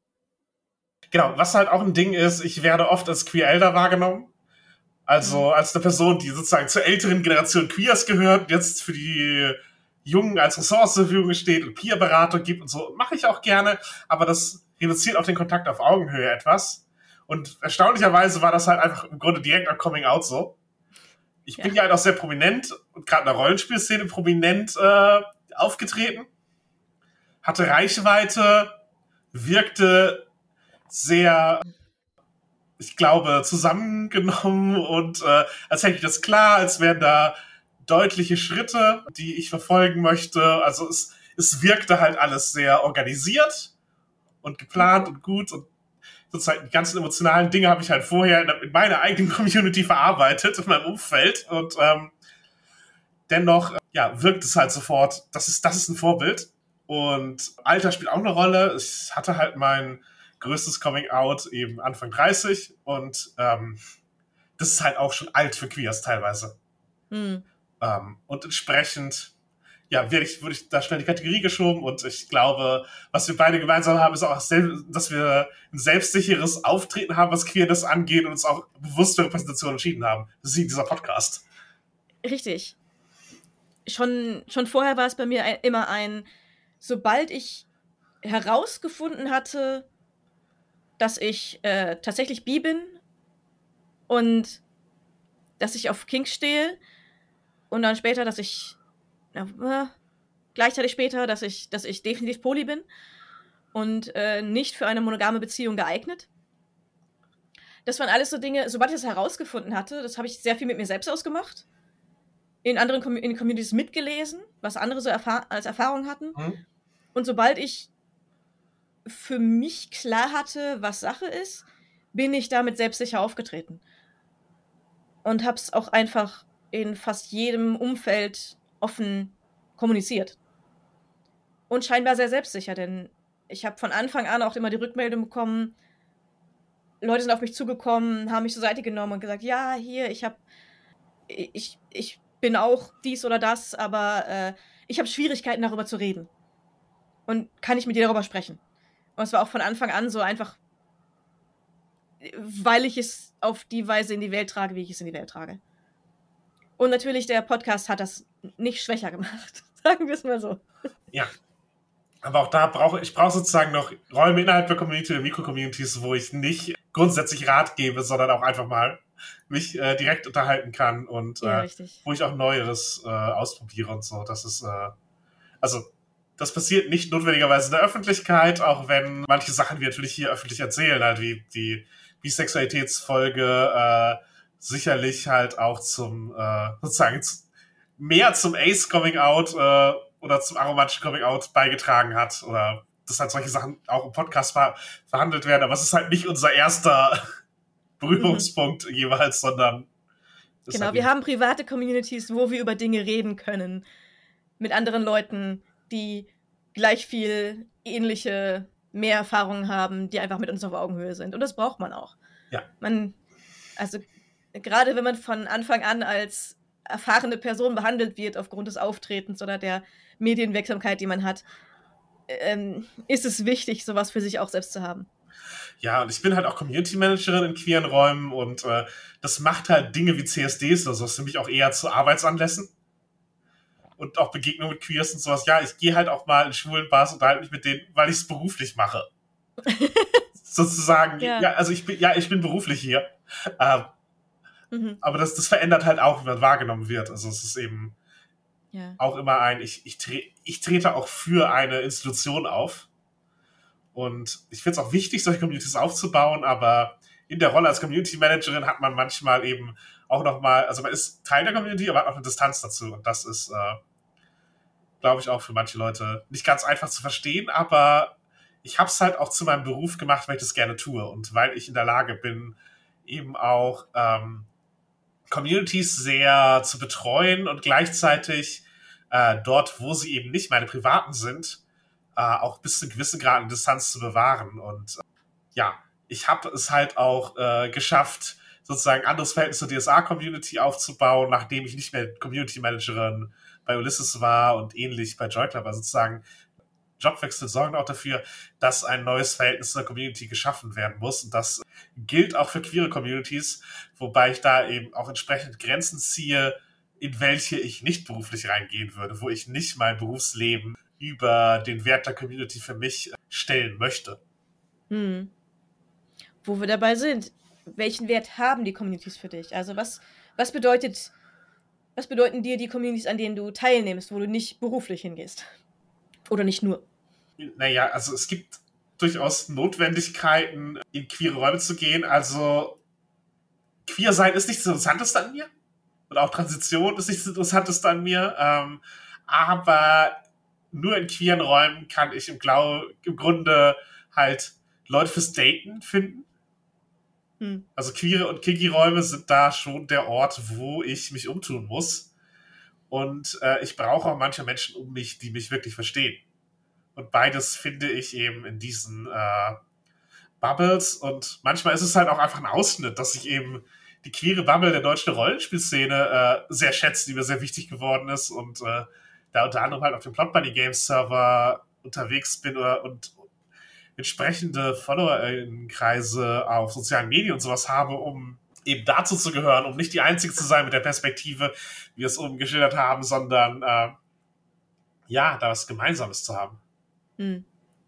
Genau, was halt auch ein Ding ist, ich werde oft als Queer Elder wahrgenommen. Also mhm. als eine Person, die sozusagen zur älteren Generation Queers gehört, jetzt für die Jungen als Ressource zur Verfügung steht und Peer-Beratung gibt und so. Mache ich auch gerne, aber das reduziert auch den Kontakt auf Augenhöhe etwas. Und erstaunlicherweise war das halt einfach im Grunde direkt am Coming Out so. Ich ja. bin ja halt auch sehr prominent und gerade in der Rollenspielszene prominent äh, aufgetreten. Hatte Reichweite, wirkte sehr, ich glaube, zusammengenommen und äh, als hätte ich das klar, als wären da deutliche Schritte, die ich verfolgen möchte. Also es, es wirkte halt alles sehr organisiert und geplant und gut und sozusagen die ganzen emotionalen Dinge habe ich halt vorher in meiner eigenen Community verarbeitet, in meinem Umfeld und ähm, dennoch, ja, wirkt es halt sofort, das ist, das ist ein Vorbild und Alter spielt auch eine Rolle. Ich hatte halt mein größtes Coming-out eben Anfang dreißig und ähm, das ist halt auch schon alt für Queers teilweise. Hm. Ähm, und entsprechend ja, werde ich, wurde ich da schnell in die Kategorie geschoben und ich glaube, was wir beide gemeinsam haben, ist auch, dass wir ein selbstsicheres Auftreten haben, was Queerness angeht und uns auch bewusst für Repräsentation entschieden haben. Das ist dieser Podcast. Richtig. Schon, schon vorher war es bei mir ein, immer ein, sobald ich herausgefunden hatte, dass ich äh, tatsächlich bi bin und dass ich auf Kink stehe und dann später, dass ich Ja, gleichzeitig später, dass ich, dass ich definitiv poly bin und äh, nicht für eine monogame Beziehung geeignet. Das waren alles so Dinge, sobald ich das herausgefunden hatte, das habe ich sehr viel mit mir selbst ausgemacht, in anderen Com- in Communities mitgelesen, was andere so erfahr- als Erfahrung hatten. Mhm. Und sobald ich für mich klar hatte, was Sache ist, bin ich damit selbstsicher aufgetreten. Und habe es auch einfach in fast jedem Umfeld offen kommuniziert. Und scheinbar sehr selbstsicher, denn ich habe von Anfang an auch immer die Rückmeldung bekommen, Leute sind auf mich zugekommen, haben mich zur Seite genommen und gesagt, ja, hier, ich habe, ich, ich bin auch dies oder das, aber äh, ich habe Schwierigkeiten, darüber zu reden. Und kann ich mit dir darüber sprechen? Und es war auch von Anfang an so einfach, weil ich es auf die Weise in die Welt trage, wie ich es in die Welt trage. Und natürlich, der Podcast hat das nicht schwächer gemacht. Sagen wir es mal so. Ja. Aber auch da brauche ich brauche sozusagen noch Räume innerhalb der Community, der Mikro-Communities, wo ich nicht grundsätzlich Rat gebe, sondern auch einfach mal mich äh, direkt unterhalten kann und ja, äh, wo ich auch Neueres äh, ausprobiere und so. Das ist, äh, also, das passiert nicht notwendigerweise in der Öffentlichkeit, auch wenn manche Sachen wir natürlich hier öffentlich erzählen, halt wie die Bisexualitätsfolge, äh, sicherlich halt auch zum, äh, sozusagen mehr zum Ace-Coming-out äh, oder zum aromantischen Coming-out beigetragen hat oder dass halt solche Sachen auch im Podcast ver- verhandelt werden, aber es ist halt nicht unser erster Berührungspunkt mhm. jeweils, sondern genau, halt wir haben private Communities, wo wir über Dinge reden können mit anderen Leuten, die gleich viel ähnliche mehr Erfahrungen haben, die einfach mit uns auf Augenhöhe sind und das braucht man auch. Ja. Man, also gerade wenn man von Anfang an als erfahrene Person behandelt wird aufgrund des Auftretens oder der Medienwirksamkeit, die man hat, ähm, ist es wichtig, sowas für sich auch selbst zu haben. Ja, und ich bin halt auch Community-Managerin in queeren Räumen und äh, das macht halt Dinge wie C S Ds oder so, das für mich auch eher zu Arbeitsanlässen. und auch Begegnungen mit Queers und sowas. Ja, ich gehe halt auch mal in schwulen Bars und halte mich mit denen, weil ich es beruflich mache. Sozusagen, ja. ja, also ich bin, ja, ich bin beruflich hier. Ähm, mhm. Aber das, das verändert halt auch, wie man wahrgenommen wird. Also es ist eben ja. auch immer ein, ich, ich, tre- ich trete auch für eine Institution auf. Und ich finde es auch wichtig, solche Communities aufzubauen, aber in der Rolle als Community Managerin hat man manchmal eben auch nochmal, also man ist Teil der Community, aber hat auch eine Distanz dazu. Und das ist, äh, glaube ich, auch für manche Leute nicht ganz einfach zu verstehen, aber ich habe es halt auch zu meinem Beruf gemacht, weil ich das gerne tue und weil ich in der Lage bin, eben auch ähm, Communities sehr zu betreuen und gleichzeitig äh, dort, wo sie eben nicht meine privaten sind, äh, auch bis zu einem gewissen Grad eine Distanz zu bewahren. Und äh, ja, ich habe es halt auch äh, geschafft, sozusagen ein anderes Verhältnis zur D S A-Community aufzubauen, nachdem ich nicht mehr Community Managerin bei Ulysses war und ähnlich bei Joy Club, also sozusagen Jobwechsel sorgen auch dafür, dass ein neues Verhältnis zur Community geschaffen werden muss. Und das gilt auch für queere Communities, wobei ich da eben auch entsprechend Grenzen ziehe, in welche ich nicht beruflich reingehen würde, wo ich nicht mein Berufsleben über den Wert der Community für mich stellen möchte. Hm. Wo wir dabei sind, welchen Wert haben die Communities für dich? Also was, was bedeutet, was bedeuten dir die Communities, an denen du teilnimmst, wo du nicht beruflich hingehst? Oder nicht nur? Naja, also es gibt durchaus Notwendigkeiten, in queere Räume zu gehen. Also queer sein ist nicht das Interessanteste an mir. Und auch Transition ist nicht das Interessanteste an mir. Ähm, aber nur in queeren Räumen kann ich im, Glau- im Grunde halt Leute fürs Daten finden. Hm. Also queere und kinky Räume sind da schon der Ort, wo ich mich umtun muss. Und äh, ich brauche auch manche Menschen um mich, die mich wirklich verstehen. Und beides finde ich eben in diesen äh, Bubbles. Und manchmal ist es halt auch einfach ein Ausschnitt, dass ich eben die queere Bubble der deutschen Rollenspielszene äh, sehr schätze, die mir sehr wichtig geworden ist. Und äh, da unter anderem halt auf dem Plot Bunny Games Server unterwegs bin oder, und entsprechende FollowerInnenkreise auf sozialen Medien und sowas habe, um eben dazu zu gehören, um nicht die Einzige zu sein mit der Perspektive, wie wir es oben geschildert haben, sondern äh, ja, da was Gemeinsames zu haben. Hm.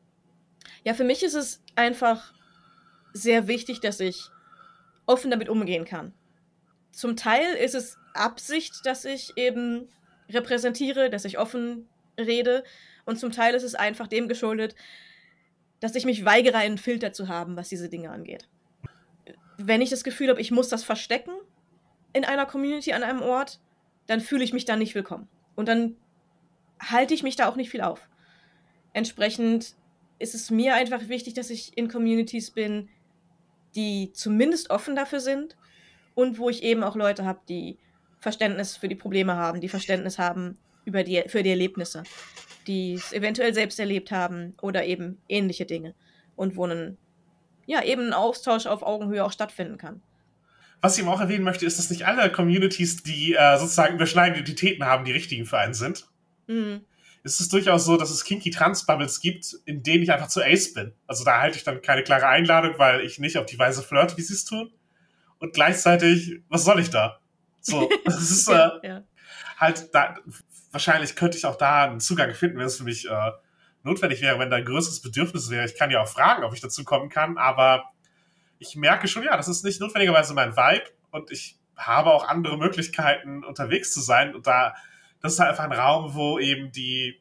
Ja, für mich ist es einfach sehr wichtig, dass ich offen damit umgehen kann. Zum Teil ist es Absicht, dass ich eben repräsentiere, dass ich offen rede, und zum Teil ist es einfach dem geschuldet, dass ich mich weigere, einen Filter zu haben, was diese Dinge angeht. Wenn ich das Gefühl habe, ich muss das verstecken in einer Community, an einem Ort, dann fühle ich mich da nicht willkommen. Und dann halte ich mich da auch nicht viel auf. Entsprechend ist es mir einfach wichtig, dass ich in Communities bin, die zumindest offen dafür sind und wo ich eben auch Leute habe, die Verständnis für die Probleme haben, die Verständnis haben über die, für die Erlebnisse, die es eventuell selbst erlebt haben oder eben ähnliche Dinge und wo ein, ja, eben ein Austausch auf Augenhöhe auch stattfinden kann. Was ich eben auch erwähnen möchte, ist, dass nicht alle Communities, die äh, sozusagen überschneidende Identitäten haben, die richtigen für einen sind. Mhm. Es ist durchaus so, dass es Kinky-Trans-Bubbles gibt, in denen ich einfach zu Ace bin. Also da halte ich dann keine klare Einladung, weil ich nicht auf die Weise flirte, wie sie es tun. Und gleichzeitig, was soll ich da? So, das ist äh, ja. halt da, wahrscheinlich könnte ich auch da einen Zugang finden, wenn es für mich äh, notwendig wäre, wenn da ein größeres Bedürfnis wäre. Ich kann ja auch fragen, ob ich dazu kommen kann, aber ich merke schon, ja, das ist nicht notwendigerweise mein Vibe und ich habe auch andere Möglichkeiten, unterwegs zu sein. Und da, das ist halt einfach ein Raum, wo eben die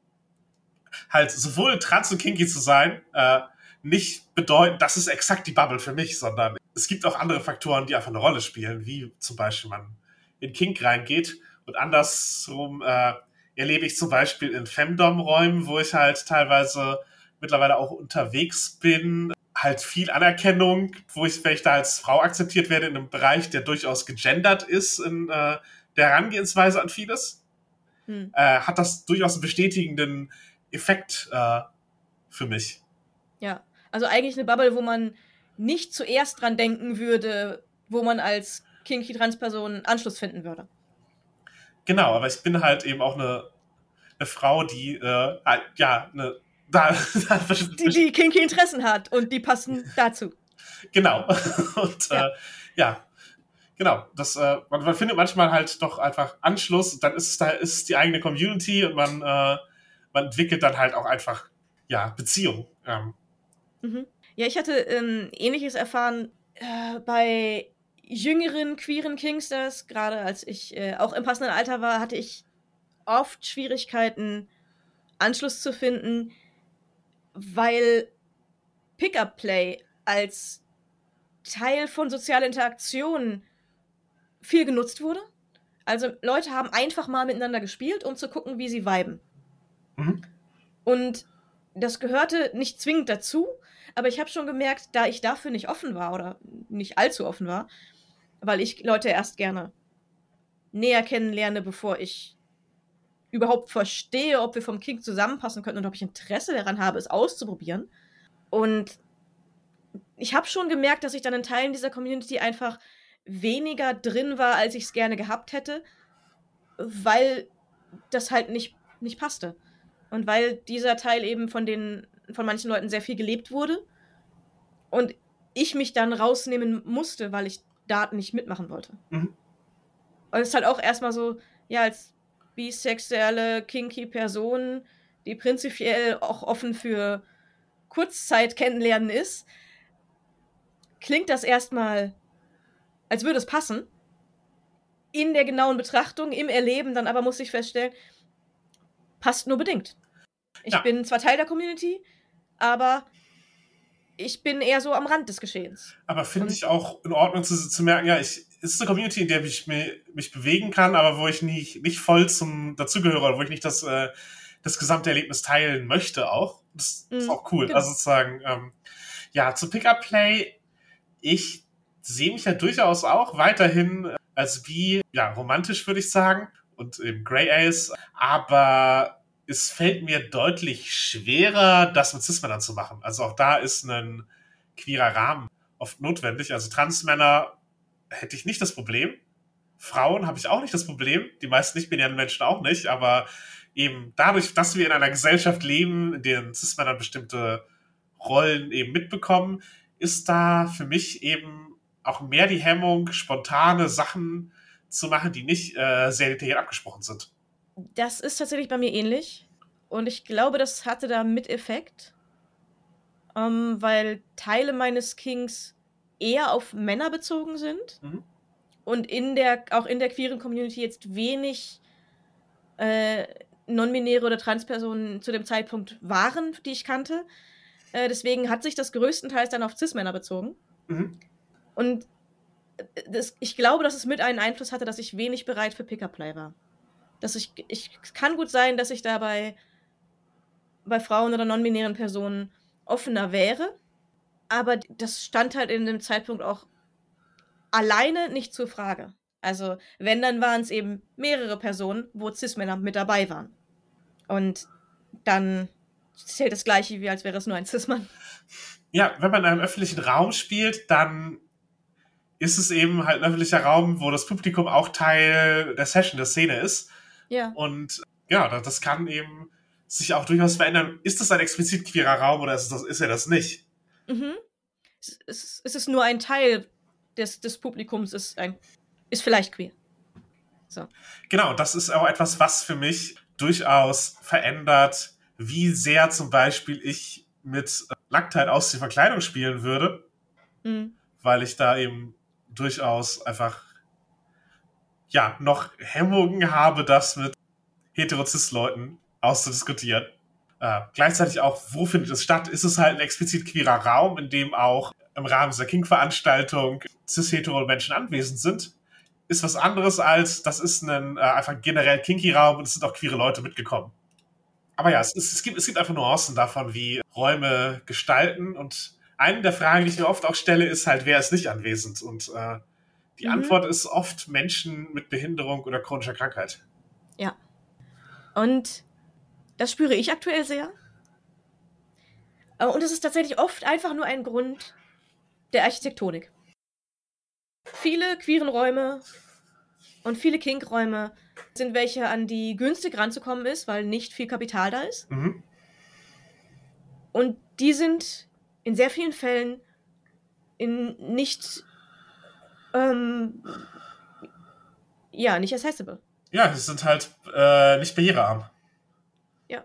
halt sowohl trans und kinky zu sein, äh, nicht bedeuten, das ist exakt die Bubble für mich, sondern es gibt auch andere Faktoren, die einfach eine Rolle spielen, wie zum Beispiel man in Kink reingeht und andersrum äh, erlebe ich zum Beispiel in Femdom-Räumen, wo ich halt teilweise mittlerweile auch unterwegs bin, halt viel Anerkennung, wo ich, wenn ich da als Frau akzeptiert werde in einem Bereich, der durchaus gegendert ist in äh, der Herangehensweise an vieles, hm. äh, hat das durchaus einen bestätigenden Effekt äh, für mich. Ja, also eigentlich eine Bubble, wo man nicht zuerst dran denken würde, wo man als Kinky-Trans-Person Anschluss finden würde. Genau, aber ich bin halt eben auch eine, eine Frau, die äh, ja, eine da, da die, die kinky Interessen hat und die passen dazu. Genau. Und ja, äh, ja Genau, das, äh, man, man findet manchmal halt doch einfach Anschluss, dann ist es da ist es die eigene Community und man, äh, man entwickelt dann halt auch einfach, ja, Beziehungen. Ähm, Mhm. Ja, ich hatte ähm, Ähnliches erfahren äh, bei jüngeren queeren Kingsters. Gerade als ich äh, auch im passenden Alter war, hatte ich oft Schwierigkeiten, Anschluss zu finden, weil Pickup-Play als Teil von sozialer Interaktion viel genutzt wurde. Also Leute haben einfach mal miteinander gespielt, um zu gucken, wie sie viben. mhm. Und das gehörte nicht zwingend dazu, aber ich habe schon gemerkt, da ich dafür nicht offen war oder nicht allzu offen war, weil ich Leute erst gerne näher kennenlerne, bevor ich überhaupt verstehe, ob wir vom Kink zusammenpassen könnten und ob ich Interesse daran habe, es auszuprobieren. Und ich habe schon gemerkt, dass ich dann in Teilen dieser Community einfach weniger drin war, als ich es gerne gehabt hätte, weil das halt nicht, nicht passte. Und weil dieser Teil eben von den, von manchen Leuten sehr viel gelebt wurde und ich mich dann rausnehmen musste, weil ich da nicht mitmachen wollte. Mhm. Und es ist halt auch erstmal so, ja, als bisexuelle, kinky Person, die prinzipiell auch offen für Kurzzeit kennenlernen ist, klingt das erstmal, als würde es passen. In der genauen Betrachtung, im Erleben, dann aber muss ich feststellen, passt nur bedingt. Ich Ja. bin zwar Teil der Community, aber ich bin eher so am Rand des Geschehens. Aber finde Und- ich auch in Ordnung zu, zu merken, ja, ich, es ist eine Community, in der ich mich, mich bewegen kann, aber wo ich nicht, nicht voll zum dazugehöre oder wo ich nicht das, äh, das gesamte Erlebnis teilen möchte auch. Das ist Mhm, auch cool. genau. Also sozusagen, ähm, ja, zu Pickup-Play, ich sehe mich ja durchaus auch weiterhin äh, als bi, ja, romantisch würde ich sagen und im Grey Ace, aber es fällt mir deutlich schwerer, das mit Cis-Männern zu machen. Also auch da ist ein queerer Rahmen oft notwendig. Also Transmänner hätte ich nicht das Problem. Frauen habe ich auch nicht das Problem. Die meisten nicht-binären Menschen auch nicht. Aber eben dadurch, dass wir in einer Gesellschaft leben, in der Cis-Männer bestimmte Rollen eben mitbekommen, ist da für mich eben auch mehr die Hemmung, spontane Sachen zu machen, die nicht äh, sehr detailliert abgesprochen sind. Das ist tatsächlich bei mir ähnlich. Und ich glaube, das hatte da mit Effekt. Ähm, weil Teile meines Kings eher auf Männer bezogen sind. Mhm. Und in der, auch in der queeren Community jetzt wenig äh, non-binäre oder Transpersonen zu dem Zeitpunkt waren, die ich kannte. Äh, deswegen hat sich das größtenteils dann auf Cis-Männer bezogen. Mhm. Und das, ich glaube, dass es mit einen Einfluss hatte, dass ich wenig bereit für Pick-up-Play war. Dass ich, ich, es kann gut sein, dass ich dabei bei Frauen oder non-binären Personen offener wäre, aber das stand halt in dem Zeitpunkt auch alleine nicht zur Frage. Also, wenn, dann waren es eben mehrere Personen, wo Cis-Männer mit dabei waren. Und dann zählt das Gleiche, wie als wäre es nur ein Cis-Mann. Ja, wenn man in einem öffentlichen Raum spielt, dann ist es eben halt ein öffentlicher Raum, wo das Publikum auch Teil der Session, der Szene ist. Ja. Und ja, das- das kann eben sich auch durchaus verändern. Ist das ein explizit queerer Raum oder ist, das, ist er das nicht? Mhm. Es, es, es ist nur ein Teil des, des Publikums, ist, ein, ist vielleicht queer. So. Genau, das ist auch etwas, was für mich durchaus verändert, wie sehr zum Beispiel ich mit äh, Nacktheit aus der Verkleidung spielen würde, Mhm. weil ich da eben durchaus einfach ja noch Hemmungen habe, das mit hetero-cis-Leuten auszudiskutieren. Äh, gleichzeitig auch, wo findet es statt? Ist es halt ein explizit queerer Raum, in dem auch im Rahmen dieser King-Veranstaltung cis-hetero-Menschen anwesend sind? Ist was anderes als, das ist ein äh, einfach generell Kinky-Raum und es sind auch queere Leute mitgekommen. Aber ja, es, ist, es, gibt, es gibt einfach Nuancen davon, wie Räume gestalten. Und eine der Fragen, die ich mir oft auch stelle, ist halt, wer ist nicht anwesend? Und äh, die Mhm. Antwort ist oft Menschen mit Behinderung oder chronischer Krankheit. Ja. Und das spüre ich aktuell sehr. Äh, Und es ist tatsächlich oft einfach nur ein Grund der Architektonik. Viele queeren Räume und viele Kink-Räume sind welche, an die günstig ranzukommen ist, weil nicht viel Kapital da ist. Mhm. Und die sind in sehr vielen Fällen in nicht Ähm, ja, nicht accessible. Ja, sie sind halt äh, nicht barrierearm. Ja.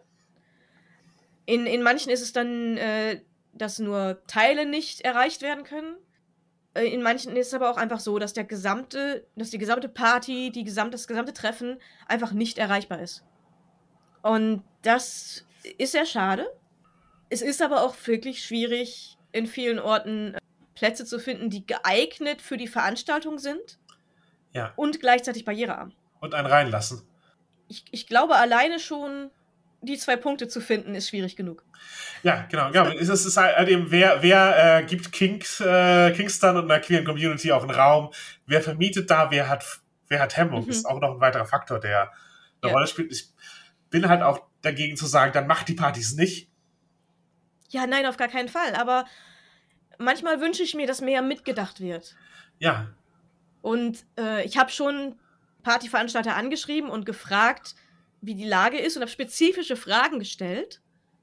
In, in manchen ist es dann, äh, dass nur Teile nicht erreicht werden können. Äh, in manchen ist es aber auch einfach so, dass der gesamte, dass die gesamte Party, die gesamte, das gesamte Treffen einfach nicht erreichbar ist. Und das ist sehr schade. Es ist aber auch wirklich schwierig, in vielen Orten äh, Plätze zu finden, die geeignet für die Veranstaltung sind Ja. und gleichzeitig barrierearm. Und einen reinlassen. Ich, ich glaube, alleine schon die zwei Punkte zu finden, ist schwierig genug. Ja, genau. genau. Es ist halt eben, wer, wer äh, gibt Kings, äh, Kingston und einer queeren Community auch einen Raum? Wer vermietet da? Wer hat, wer hat Hemmung? Mhm. Ist auch noch ein weiterer Faktor, der eine Ja. Rolle spielt. Ich bin halt auch dagegen zu sagen, dann macht die Partys nicht. Ja, nein, auf gar keinen Fall. Aber manchmal wünsche ich mir, dass mehr mitgedacht wird. Ja. Und äh, ich habe schon Partyveranstalter angeschrieben und gefragt, wie die Lage ist und habe spezifische Fragen gestellt,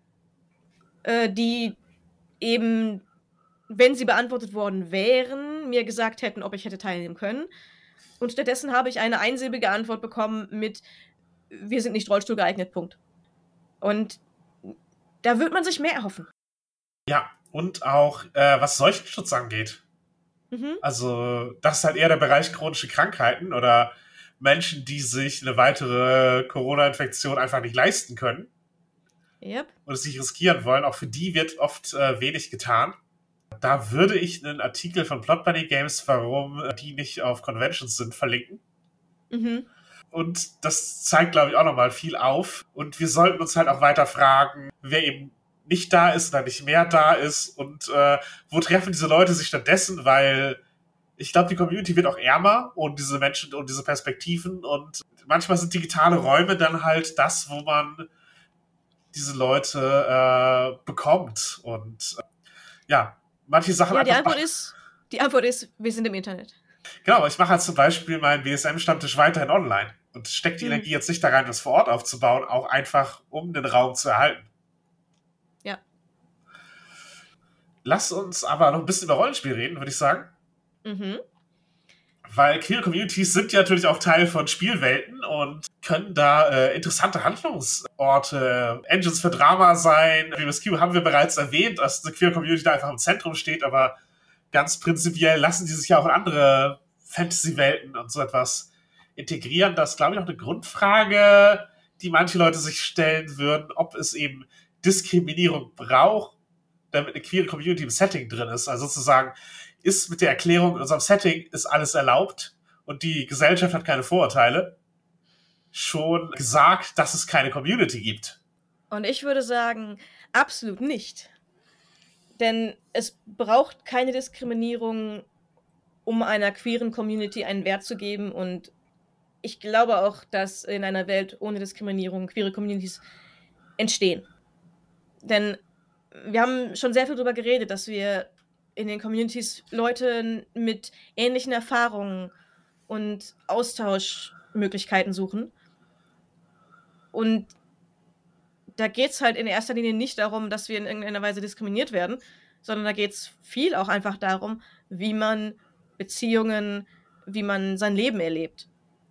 äh, die eben, wenn sie beantwortet worden wären, mir gesagt hätten, ob ich hätte teilnehmen können. Und stattdessen habe ich eine einsilbige Antwort bekommen mit wir sind nicht Rollstuhl geeignet, Punkt. Und da wird man sich mehr erhoffen. Ja, und auch äh, was Seuchenschutz angeht. Mhm. Also das ist halt eher der Bereich chronische Krankheiten oder Menschen, die sich eine weitere Corona-Infektion einfach nicht leisten können. Yep. Und es nicht riskieren wollen. Auch für die wird oft äh, wenig getan. Da würde ich einen Artikel von Plot Bunny Games, warum die nicht auf Conventions sind, verlinken. Mhm. Und das zeigt, glaube ich, auch nochmal viel auf. Und wir sollten uns halt auch weiter fragen, wer eben nicht da ist oder nicht mehr da ist und äh, wo treffen diese Leute sich stattdessen, weil ich glaube, die Community wird auch ärmer und diese Menschen und diese Perspektiven und manchmal sind digitale Räume dann halt das, wo man diese Leute äh, bekommt und äh, ja, manche Sachen... Ja, die einfach Antwort ist, die Antwort ist, wir sind im Internet. Genau, ich mache halt zum Beispiel meinen B S M-Stammtisch weiterhin online und stecke die Hm. Energie jetzt nicht da rein, das vor Ort aufzubauen, auch einfach, um den Raum zu erhalten. Ja. Lass uns aber noch ein bisschen über Rollenspiel reden, würde ich sagen. Mhm. Weil queere Communities sind ja natürlich auch Teil von Spielwelten und können da äh, interessante Handlungsorte, Engines für Drama sein. Wie das Q haben wir bereits erwähnt, dass eine queere Community da einfach im Zentrum steht, aber ganz prinzipiell lassen die sich ja auch in andere Fantasy-Welten und so etwas integrieren. Das ist, glaube ich, noch eine Grundfrage, die manche Leute sich stellen würden, ob es eben Diskriminierung braucht, damit eine queere Community im Setting drin ist. Also sozusagen ist mit der Erklärung in unserem Setting ist alles erlaubt und die Gesellschaft hat keine Vorurteile, schon gesagt, dass es keine Community gibt. Und ich würde sagen, absolut nicht. Denn es braucht keine Diskriminierung, um einer queeren Community einen Wert zu geben. Und ich glaube auch, dass in einer Welt ohne Diskriminierung queere Communities entstehen. Denn wir haben schon sehr viel darüber geredet, dass wir in den Communities Leute mit ähnlichen Erfahrungen und Austauschmöglichkeiten suchen. Und da geht es halt in erster Linie nicht darum, dass wir in irgendeiner Weise diskriminiert werden, sondern da geht es viel auch einfach darum, wie man Beziehungen, wie man sein Leben erlebt.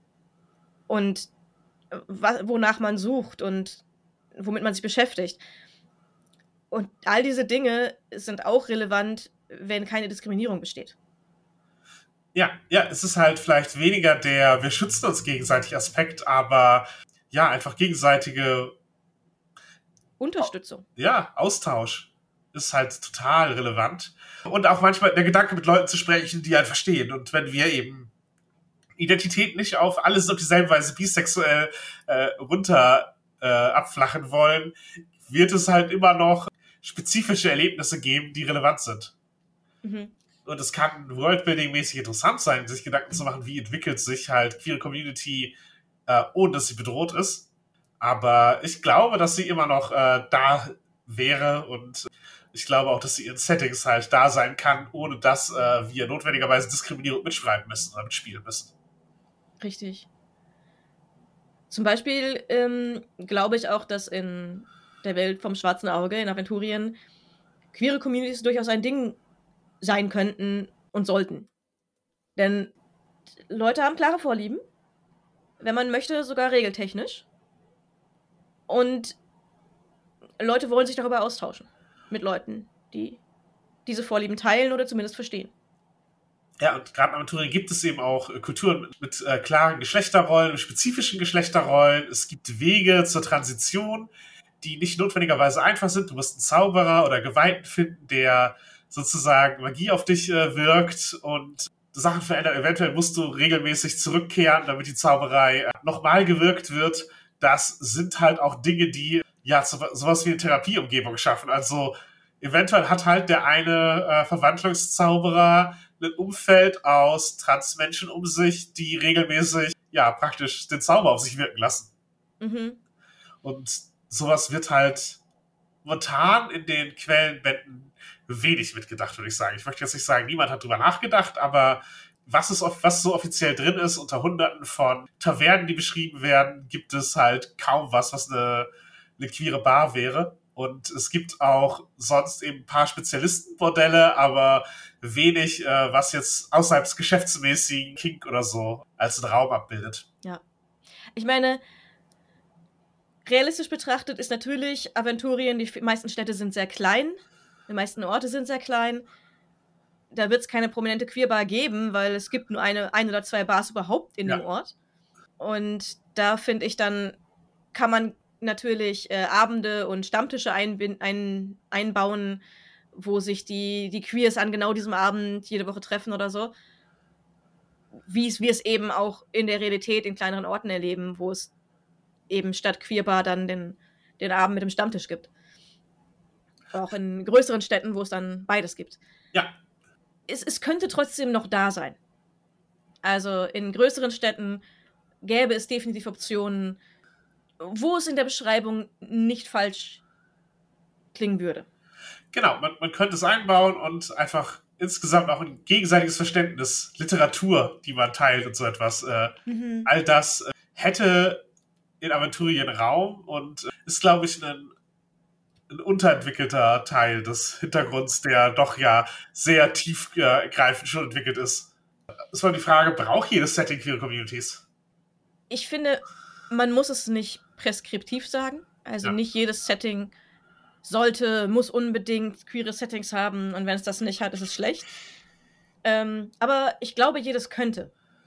Und wonach man sucht und womit man sich beschäftigt. Und all diese Dinge sind auch relevant, wenn keine Diskriminierung besteht. Ja, ja, es ist halt vielleicht weniger der wir schützen uns gegenseitig Aspekt, aber ja, einfach gegenseitige Unterstützung. Ja, Austausch ist halt total relevant. Und auch manchmal der Gedanke, mit Leuten zu sprechen, die halt verstehen. Und wenn wir eben Identität nicht auf alles auf dieselbe Weise bisexuell äh, runter äh, abflachen wollen, wird es halt immer noch spezifische Erlebnisse geben, die relevant sind. Mhm. Und es kann Worldbuilding-mäßig interessant sein, sich Gedanken zu machen, wie entwickelt sich halt queere Community, äh, ohne dass sie bedroht ist. Aber ich glaube, dass sie immer noch äh, da wäre und ich glaube auch, dass sie in Settings halt da sein kann, ohne dass äh, wir notwendigerweise Diskriminierung mitschreiben müssen oder mitspielen müssen. Richtig. Zum Beispiel ähm, glaube ich auch, dass in der Welt vom schwarzen Auge, in Aventurien, queere Communities durchaus ein Ding sein könnten und sollten. Denn Leute haben klare Vorlieben, wenn man möchte, sogar regeltechnisch. Und Leute wollen sich darüber austauschen mit Leuten, die diese Vorlieben teilen oder zumindest verstehen. Ja, und gerade in Aventurien gibt es eben auch äh, Kulturen mit, mit äh, klaren Geschlechterrollen, spezifischen Geschlechterrollen. Es gibt Wege zur Transition, die nicht notwendigerweise einfach sind. Du musst einen Zauberer oder Geweihten finden, der sozusagen Magie auf dich äh, wirkt und Sachen verändert. Eventuell musst du regelmäßig zurückkehren, damit die Zauberei äh, nochmal gewirkt wird. Das sind halt auch Dinge, die ja so, sowas wie eine Therapieumgebung schaffen. Also eventuell hat halt der eine äh, Verwandlungszauberer ein Umfeld aus Transmenschen um sich, die regelmäßig ja praktisch den Zauber auf sich wirken lassen. Mhm. Und sowas wird halt momentan in den Quellenbänden wenig mitgedacht, würde ich sagen. Ich möchte jetzt nicht sagen, niemand hat drüber nachgedacht, aber was, ist, was so offiziell drin ist, unter hunderten von Tavernen, die beschrieben werden, gibt es halt kaum was, was eine, eine queere Bar wäre. Und es gibt auch sonst eben ein paar Spezialistenmodelle, aber wenig, äh, was jetzt außerhalb des geschäftsmäßigen Kink oder so als einen Raum abbildet. Ja. Ich meine, realistisch betrachtet ist natürlich Aventurien, die meisten Städte sind sehr klein, die meisten Orte sind sehr klein. Da wird es keine prominente Queerbar geben, weil es gibt nur eine, ein oder zwei Bars überhaupt in Ja. dem Ort. Und da finde ich dann, kann man natürlich äh, Abende und Stammtische einbin- ein- einbauen, wo sich die, die Queers an genau diesem Abend jede Woche treffen oder so. Wie es wir es eben auch in der Realität in kleineren Orten erleben, wo es eben statt Queerbar dann den, den Abend mit dem Stammtisch gibt. Auch in größeren Städten, wo es dann beides gibt. Ja. Es, es könnte trotzdem noch da sein. Also in größeren Städten gäbe es definitiv Optionen, wo es in der Beschreibung nicht falsch klingen würde. Genau, man, man könnte es einbauen und einfach insgesamt auch ein gegenseitiges Verständnis, Literatur, die man teilt und so etwas. Äh, Mhm. All das äh, hätte in Aventurien Raum und äh, ist, glaube ich, ein, ein unterentwickelter Teil des Hintergrunds, der doch ja sehr tiefgreifend schon entwickelt ist. Es war die Frage, braucht jedes Setting queere Communities? Ich finde, man muss es nicht preskriptiv sagen. Also Ja. nicht jedes Setting sollte, muss unbedingt queere Settings haben und wenn es das nicht hat, ist es schlecht. Ähm, aber ich glaube, jedes könnte.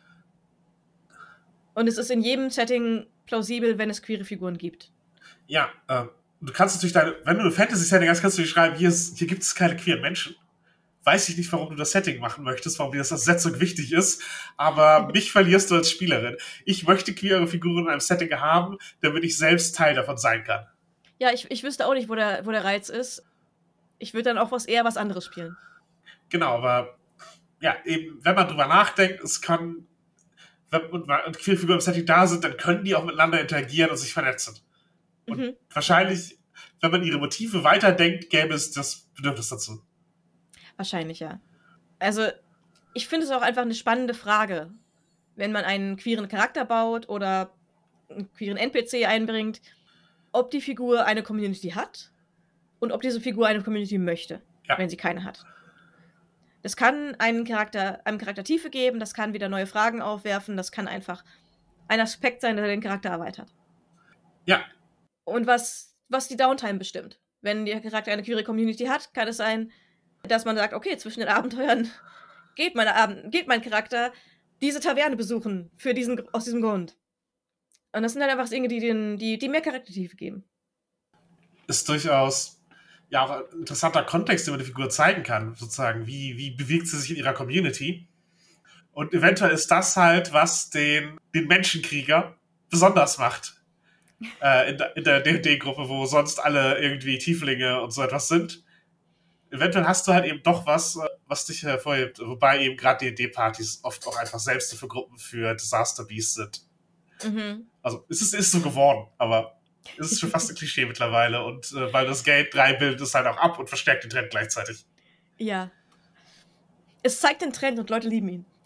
Und es ist in jedem Setting plausibel, wenn es queere Figuren gibt. Ja, ähm, du kannst natürlich deine, wenn du eine Fantasy-Setting hast, kannst du dir schreiben, hier, ist, hier gibt es keine queeren Menschen. Weiß ich nicht, warum du das Setting machen möchtest, warum dir das als Setzung wichtig ist, aber mich verlierst du als Spielerin. Ich möchte queere Figuren in einem Setting haben, damit ich selbst Teil davon sein kann. Ja, ich, ich wüsste auch nicht, wo der, wo der Reiz ist. Ich würde dann auch was eher was anderes spielen. Genau, aber ja, eben, wenn man drüber nachdenkt, es kann, wenn und, und queere Figuren im Setting da sind, dann können die auch miteinander interagieren und sich vernetzen. Und Mhm. wahrscheinlich, wenn man ihre Motive weiterdenkt, gäbe es das Bedürfnis dazu. Wahrscheinlich, ja. Also, ich finde es auch einfach eine spannende Frage, wenn man einen queeren Charakter baut oder einen queeren N P C einbringt, ob die Figur eine Community hat und ob diese Figur eine Community möchte, Ja. wenn sie keine hat. Das kann einen Charakter, einem Charakter Tiefe geben, das kann wieder neue Fragen aufwerfen, das kann einfach ein Aspekt sein, der den Charakter erweitert. Ja. Und was, was die Downtime bestimmt. Wenn der Charakter eine queere Community hat, kann es sein, dass man sagt, okay, zwischen den Abenteuern geht, meine Abend, geht mein Charakter diese Taverne besuchen, für diesen, aus diesem Grund. Und das sind halt einfach Dinge, die, den, die, die mehr Charaktertiefe geben. Ist durchaus ja auch ein interessanter Kontext, den man der Figur zeigen kann, sozusagen. Wie, wie bewegt sie sich in ihrer Community? Und eventuell ist das halt, was den, den Menschenkrieger besonders macht. Äh, in der, in der D und D-Gruppe, wo sonst alle irgendwie Tieflinge und so etwas sind. Eventuell hast du halt eben doch was, was dich hervorhebt. Wobei eben gerade D und D-Partys oft auch einfach Selbsthilfegruppen für Disaster Beasts sind. Mhm. Also es ist, ist so geworden, aber es ist schon fast ein Klischee mittlerweile. Und äh, weil das Gate drei bildet es halt auch ab und verstärkt den Trend gleichzeitig. Ja. Es zeigt den Trend und Leute lieben ihn.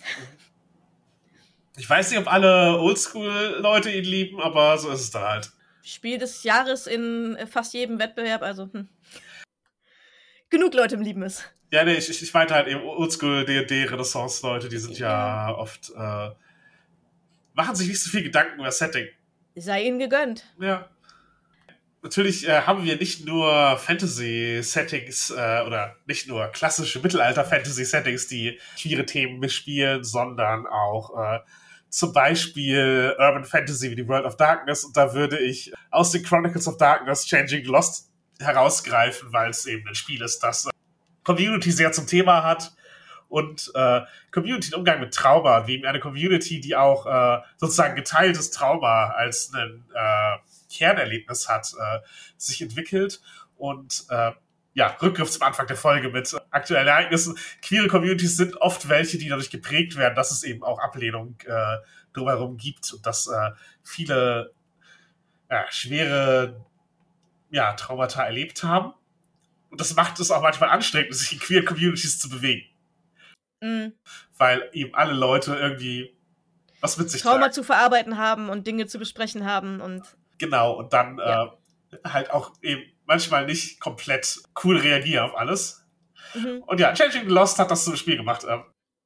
Ich weiß nicht, ob alle Oldschool-Leute ihn lieben, aber so ist es dann halt. Spiel des Jahres in fast jedem Wettbewerb, also hm. Genug genug Leute lieben es. Ja, nee, ich, ich meinte halt eben Oldschool-D und D-Renaissance-Leute, die sind ja, ja oft, äh, machen sich nicht so viel Gedanken über das Setting. Sei ihnen gegönnt. Ja. Natürlich äh, haben wir nicht nur Fantasy-Settings äh, oder nicht nur klassische Mittelalter-Fantasy-Settings, die queere Themen bespielen, sondern auch äh, zum Beispiel Urban Fantasy wie die World of Darkness. Und da würde ich aus den Chronicles of Darkness Changing Lost herausgreifen, weil es eben ein Spiel ist, das äh, Community sehr zum Thema hat und äh, Community im Umgang mit Trauma, wie eben eine Community, die auch äh, sozusagen geteiltes Trauma als ein äh, Kernerlebnis hat, äh, sich entwickelt und äh, ja, Rückgriff zum Anfang der Folge mit aktuellen Ereignissen. Queere Communities sind oft welche, die dadurch geprägt werden, dass es eben auch Ablehnung äh, drumherum gibt und dass äh, viele ja, schwere ja, Traumata erlebt haben. Und das macht es auch manchmal anstrengend, sich in Queer Communities zu bewegen. Mhm. Weil eben alle Leute irgendwie was mit sich Trauma tragen. zu verarbeiten haben und Dinge zu besprechen haben und Genau, und dann ja. äh, halt auch eben manchmal nicht komplett cool reagieren auf alles. Mhm. Und ja, Changing Lost hat das zum Spiel gemacht. Ähm,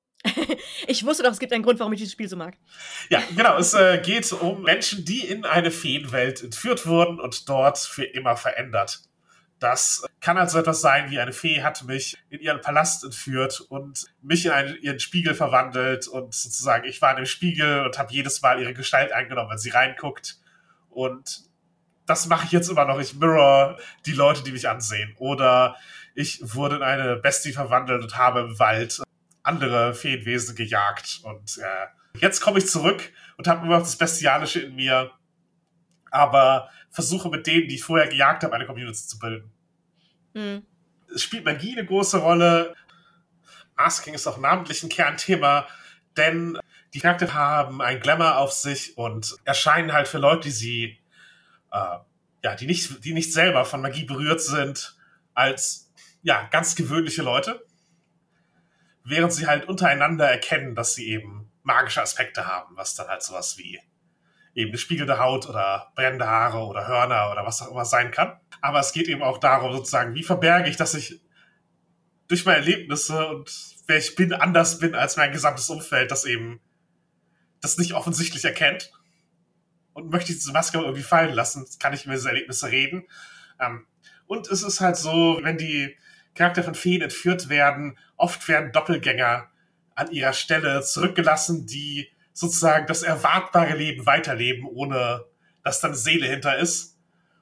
ich wusste doch, es gibt einen Grund, warum ich dieses Spiel so mag. Ja, genau, es äh, geht um Menschen, die in eine Feenwelt entführt wurden und dort für immer verändert. Das kann also etwas sein, wie eine Fee hat mich in ihren Palast entführt und mich in einen, ihren Spiegel verwandelt und sozusagen ich war in dem Spiegel und habe jedes Mal ihre Gestalt eingenommen, wenn sie reinguckt. Und das mache ich jetzt immer noch. Ich mirror die Leute, die mich ansehen. Oder ich wurde in eine Bestie verwandelt und habe im Wald andere Feenwesen gejagt. Und äh, jetzt komme ich zurück und habe immer noch das Bestialische in mir, aber versuche mit denen, die ich vorher gejagt habe, eine Community zu bilden. Mhm. Es spielt Magie eine große Rolle. Masking ist auch namentlich ein Kernthema, denn die Charaktere haben einen Glamour auf sich und erscheinen halt für Leute, die sie, äh, ja, die nicht, die nicht selber von Magie berührt sind, als, ja, ganz gewöhnliche Leute. Während sie halt untereinander erkennen, dass sie eben magische Aspekte haben, was dann halt sowas wie eben gespiegelte Haut oder brennende Haare oder Hörner oder was auch immer sein kann. Aber es geht eben auch darum, sozusagen, wie verberge ich, dass ich durch meine Erlebnisse und wer ich bin, anders bin als mein gesamtes Umfeld, das eben das nicht offensichtlich erkennt. Und möchte ich diese Maske irgendwie fallen lassen, kann ich über diese Erlebnisse reden. Ähm, und es ist halt so, wenn die Charaktere von Feen entführt werden, oft werden Doppelgänger an ihrer Stelle zurückgelassen, die sozusagen das erwartbare Leben weiterleben, ohne dass da eine Seele hinter ist.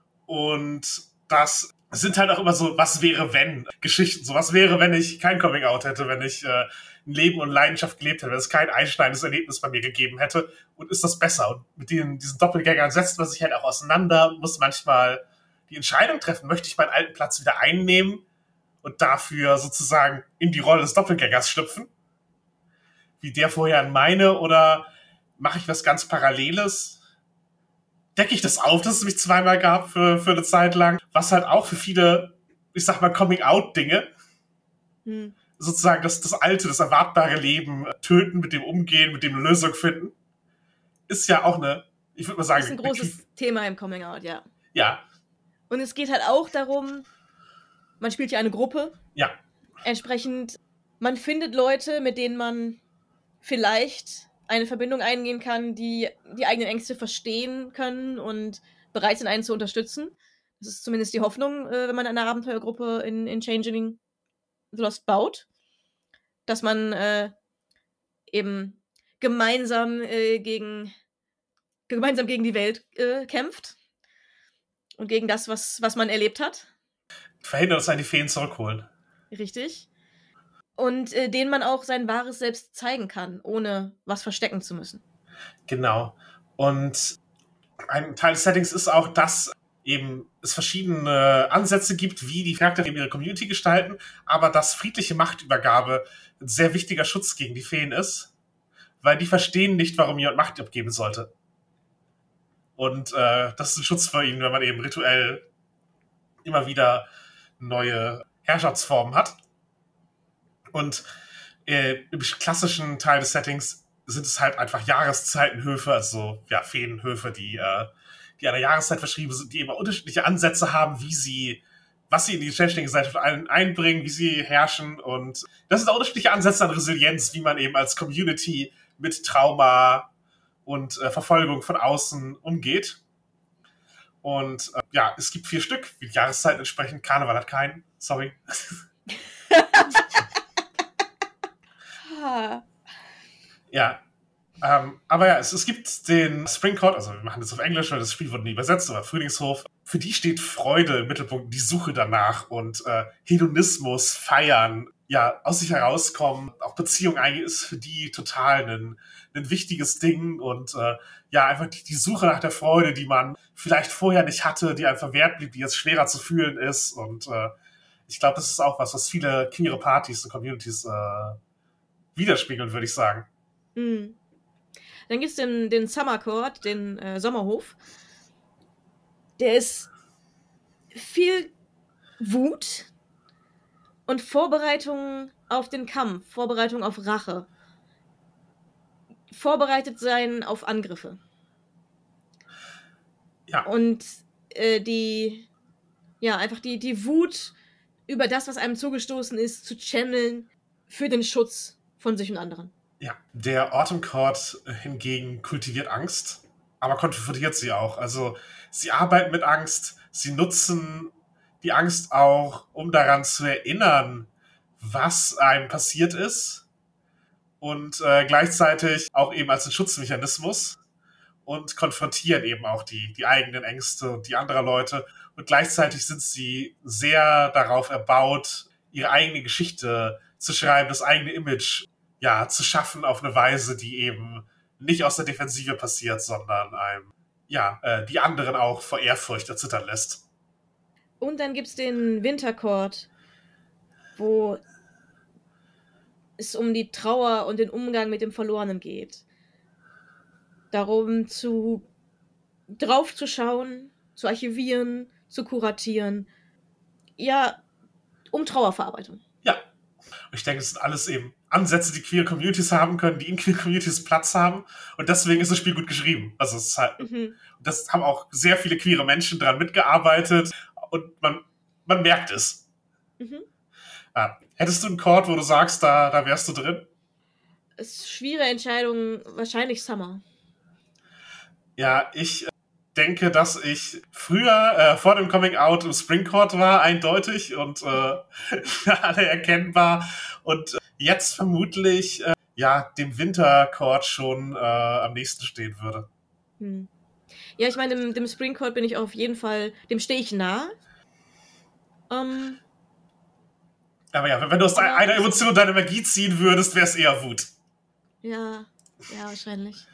Und das sind halt auch immer so, was wäre, wenn Geschichten. So, was wäre, wenn ich kein Coming-out hätte, wenn ich äh, ein Leben und Leidenschaft gelebt hätte, wenn es kein einschneidendes Erlebnis bei mir gegeben hätte. Und ist das besser? Und mit den, diesen Doppelgängern setzt man sich halt auch auseinander und muss manchmal die Entscheidung treffen, möchte ich meinen alten Platz wieder einnehmen und dafür sozusagen in die Rolle des Doppelgängers schlüpfen? Wie der vorher an meine, oder mache ich was ganz Paralleles? Decke ich das auf, dass es mich zweimal gab für, für eine Zeit lang? Was halt auch für viele, ich sag mal, Coming-out-Dinge, hm. sozusagen das, das alte, das erwartbare Leben töten, mit dem umgehen, mit dem eine Lösung finden, ist ja auch eine, ich würde mal sagen... Das ist ein großes eine, Thema im Coming-out, ja. Ja. Und es geht halt auch darum, man spielt ja eine Gruppe. Ja. Entsprechend, man findet Leute, mit denen man vielleicht eine Verbindung eingehen kann, die die eigenen Ängste verstehen können und bereit sind, einen zu unterstützen. Das ist zumindest die Hoffnung, äh, wenn man eine Abenteuergruppe in, in Changeling the Lost baut, dass man äh, eben gemeinsam äh, gegen gemeinsam gegen die Welt äh, kämpft und gegen das, was, was man erlebt hat. Verhindert, dass einen die Feen zurückholen. Richtig. Und äh, denen man auch sein wahres Selbst zeigen kann, ohne was verstecken zu müssen. Genau. Und ein Teil des Settings ist auch, dass eben es verschiedene Ansätze gibt, wie die Charaktere ihre Community gestalten, aber dass friedliche Machtübergabe ein sehr wichtiger Schutz gegen die Feen ist, weil die verstehen nicht, warum jemand Macht abgeben sollte. Und äh, das ist ein Schutz für ihn, wenn man eben rituell immer wieder neue Herrschaftsformen hat. Und äh, im klassischen Teil des Settings sind es halt einfach Jahreszeitenhöfe, also ja, Feenhöfe, die, äh, die einer Jahreszeit verschrieben sind, die immer unterschiedliche Ansätze haben, wie sie was sie in die selbstständige Gesellschaft ein, einbringen, wie sie herrschen. Und das sind auch unterschiedliche Ansätze an Resilienz, wie man eben als Community mit Trauma und äh, Verfolgung von außen umgeht. Und äh, ja, es gibt vier Stück, wie die Jahreszeiten entsprechend. Karneval hat keinen, sorry. Ja, ähm, aber ja, es, es gibt den Spring Court, also wir machen das auf Englisch, weil das Spiel wurde nie übersetzt, aber Frühlingshof. Für die steht Freude im Mittelpunkt, die Suche danach und äh, Hedonismus, Feiern, ja, aus sich herauskommen. Auch Beziehung eigentlich ist für die total ein, ein wichtiges Ding und äh, ja, einfach die, die Suche nach der Freude, die man vielleicht vorher nicht hatte, die einem verwehrt blieb, die jetzt schwerer zu fühlen ist. Und äh, ich glaube, das ist auch was, was viele queere Partys und Communities äh, widerspiegeln, würde ich sagen. Mhm. Dann gibt es den, den Summer Court, den äh, Sommerhof. Der ist viel Wut und Vorbereitung auf den Kampf, Vorbereitung auf Rache. Vorbereitet sein auf Angriffe. Ja. Und äh, die, ja, einfach die, die Wut über das, was einem zugestoßen ist, zu channeln für den Schutz von sich und anderen. Ja, der Autumn Court hingegen kultiviert Angst, aber konfrontiert sie auch. Also sie arbeiten mit Angst, sie nutzen die Angst auch, um daran zu erinnern, was einem passiert ist und äh, gleichzeitig auch eben als ein Schutzmechanismus und konfrontieren eben auch die, die eigenen Ängste und die anderer Leute und gleichzeitig sind sie sehr darauf erbaut, ihre eigene Geschichte zu schreiben, das eigene Image ja, zu schaffen auf eine Weise, die eben nicht aus der Defensive passiert, sondern einem, ja, äh, die anderen auch vor Ehrfurcht erzittern lässt. Und dann gibt's den Winter Court, wo es um die Trauer und den Umgang mit dem Verlorenen geht. Darum, zu drauf zu schauen, zu archivieren, zu kuratieren. Ja, um Trauerverarbeitung. Ja. Und ich denke, es sind alles eben Ansätze, die queer Communities haben können, die in queer Communities Platz haben. Und deswegen ist das Spiel gut geschrieben. Also es ist halt, Mhm. das haben auch sehr viele queere Menschen dran mitgearbeitet. Und man, man merkt es. Mhm. Ja. Hättest du einen Chord, wo du sagst, da, da wärst du drin? Es ist schwierige Entscheidung, wahrscheinlich Summer. Ja, ich denke, dass ich früher äh, vor dem Coming Out im Spring Court war, eindeutig und äh, alle erkennbar. Und äh, jetzt vermutlich äh, ja dem Winter Court schon äh, am nächsten stehen würde. Hm. Ja, ich meine, dem, dem Spring Court bin ich auf jeden Fall, dem stehe ich nah. Ähm, Aber ja, wenn du aus Aber- einer Emotion deine Magie ziehen würdest, wäre es eher Wut. ja, ja, wahrscheinlich.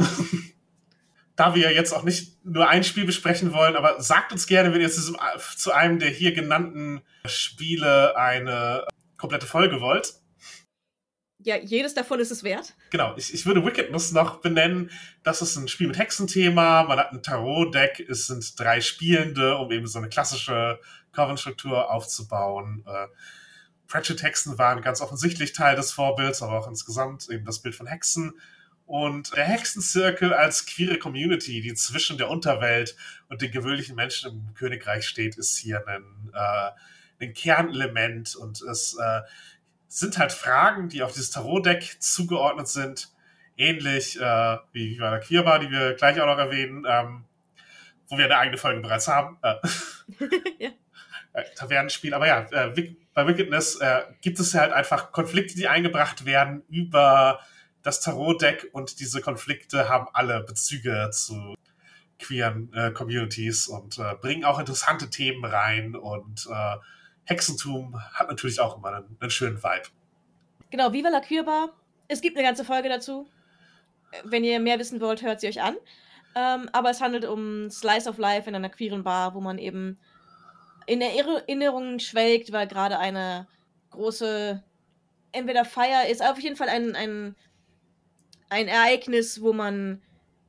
Da wir jetzt auch nicht nur ein Spiel besprechen wollen, aber sagt uns gerne, wenn ihr zu, diesem, zu einem der hier genannten Spiele eine komplette Folge wollt. Ja, jedes davon ist es wert. Genau, ich, ich würde Wickedness noch benennen. Das ist ein Spiel mit Hexenthema. Man hat ein Tarot-Deck. Es sind drei Spielende, um eben so eine klassische Coven-Struktur aufzubauen. Äh, Pratchett-Hexen waren ganz offensichtlich Teil des Vorbilds, aber auch insgesamt eben das Bild von Hexen. Und der Hexenzirkel als queere Community, die zwischen der Unterwelt und den gewöhnlichen Menschen im Königreich steht, ist hier ein, äh, ein Kernelement. Und es äh, sind halt Fragen, die auf dieses Tarot-Deck zugeordnet sind. Ähnlich äh, wie bei der Queerbar, die wir gleich auch noch erwähnen, ähm, wo wir eine eigene Folge bereits haben. Äh, Ja. äh, Tavernenspiel. Aber ja, äh, bei Wickedness äh, gibt es halt einfach Konflikte, die eingebracht werden über das Tarot-Deck und diese Konflikte haben alle Bezüge zu queeren äh, Communities und äh, bringen auch interessante Themen rein und äh, Hexentum hat natürlich auch immer einen, einen schönen Vibe. Genau, Viva la Queerbar. Es gibt eine ganze Folge dazu. Wenn ihr mehr wissen wollt, hört sie euch an. Ähm, aber es handelt um Slice of Life in einer queeren Bar, wo man eben in Erinnerungen schwelgt, weil gerade eine große, entweder Feier ist, auf jeden Fall ein, ein, ein Ereignis, wo man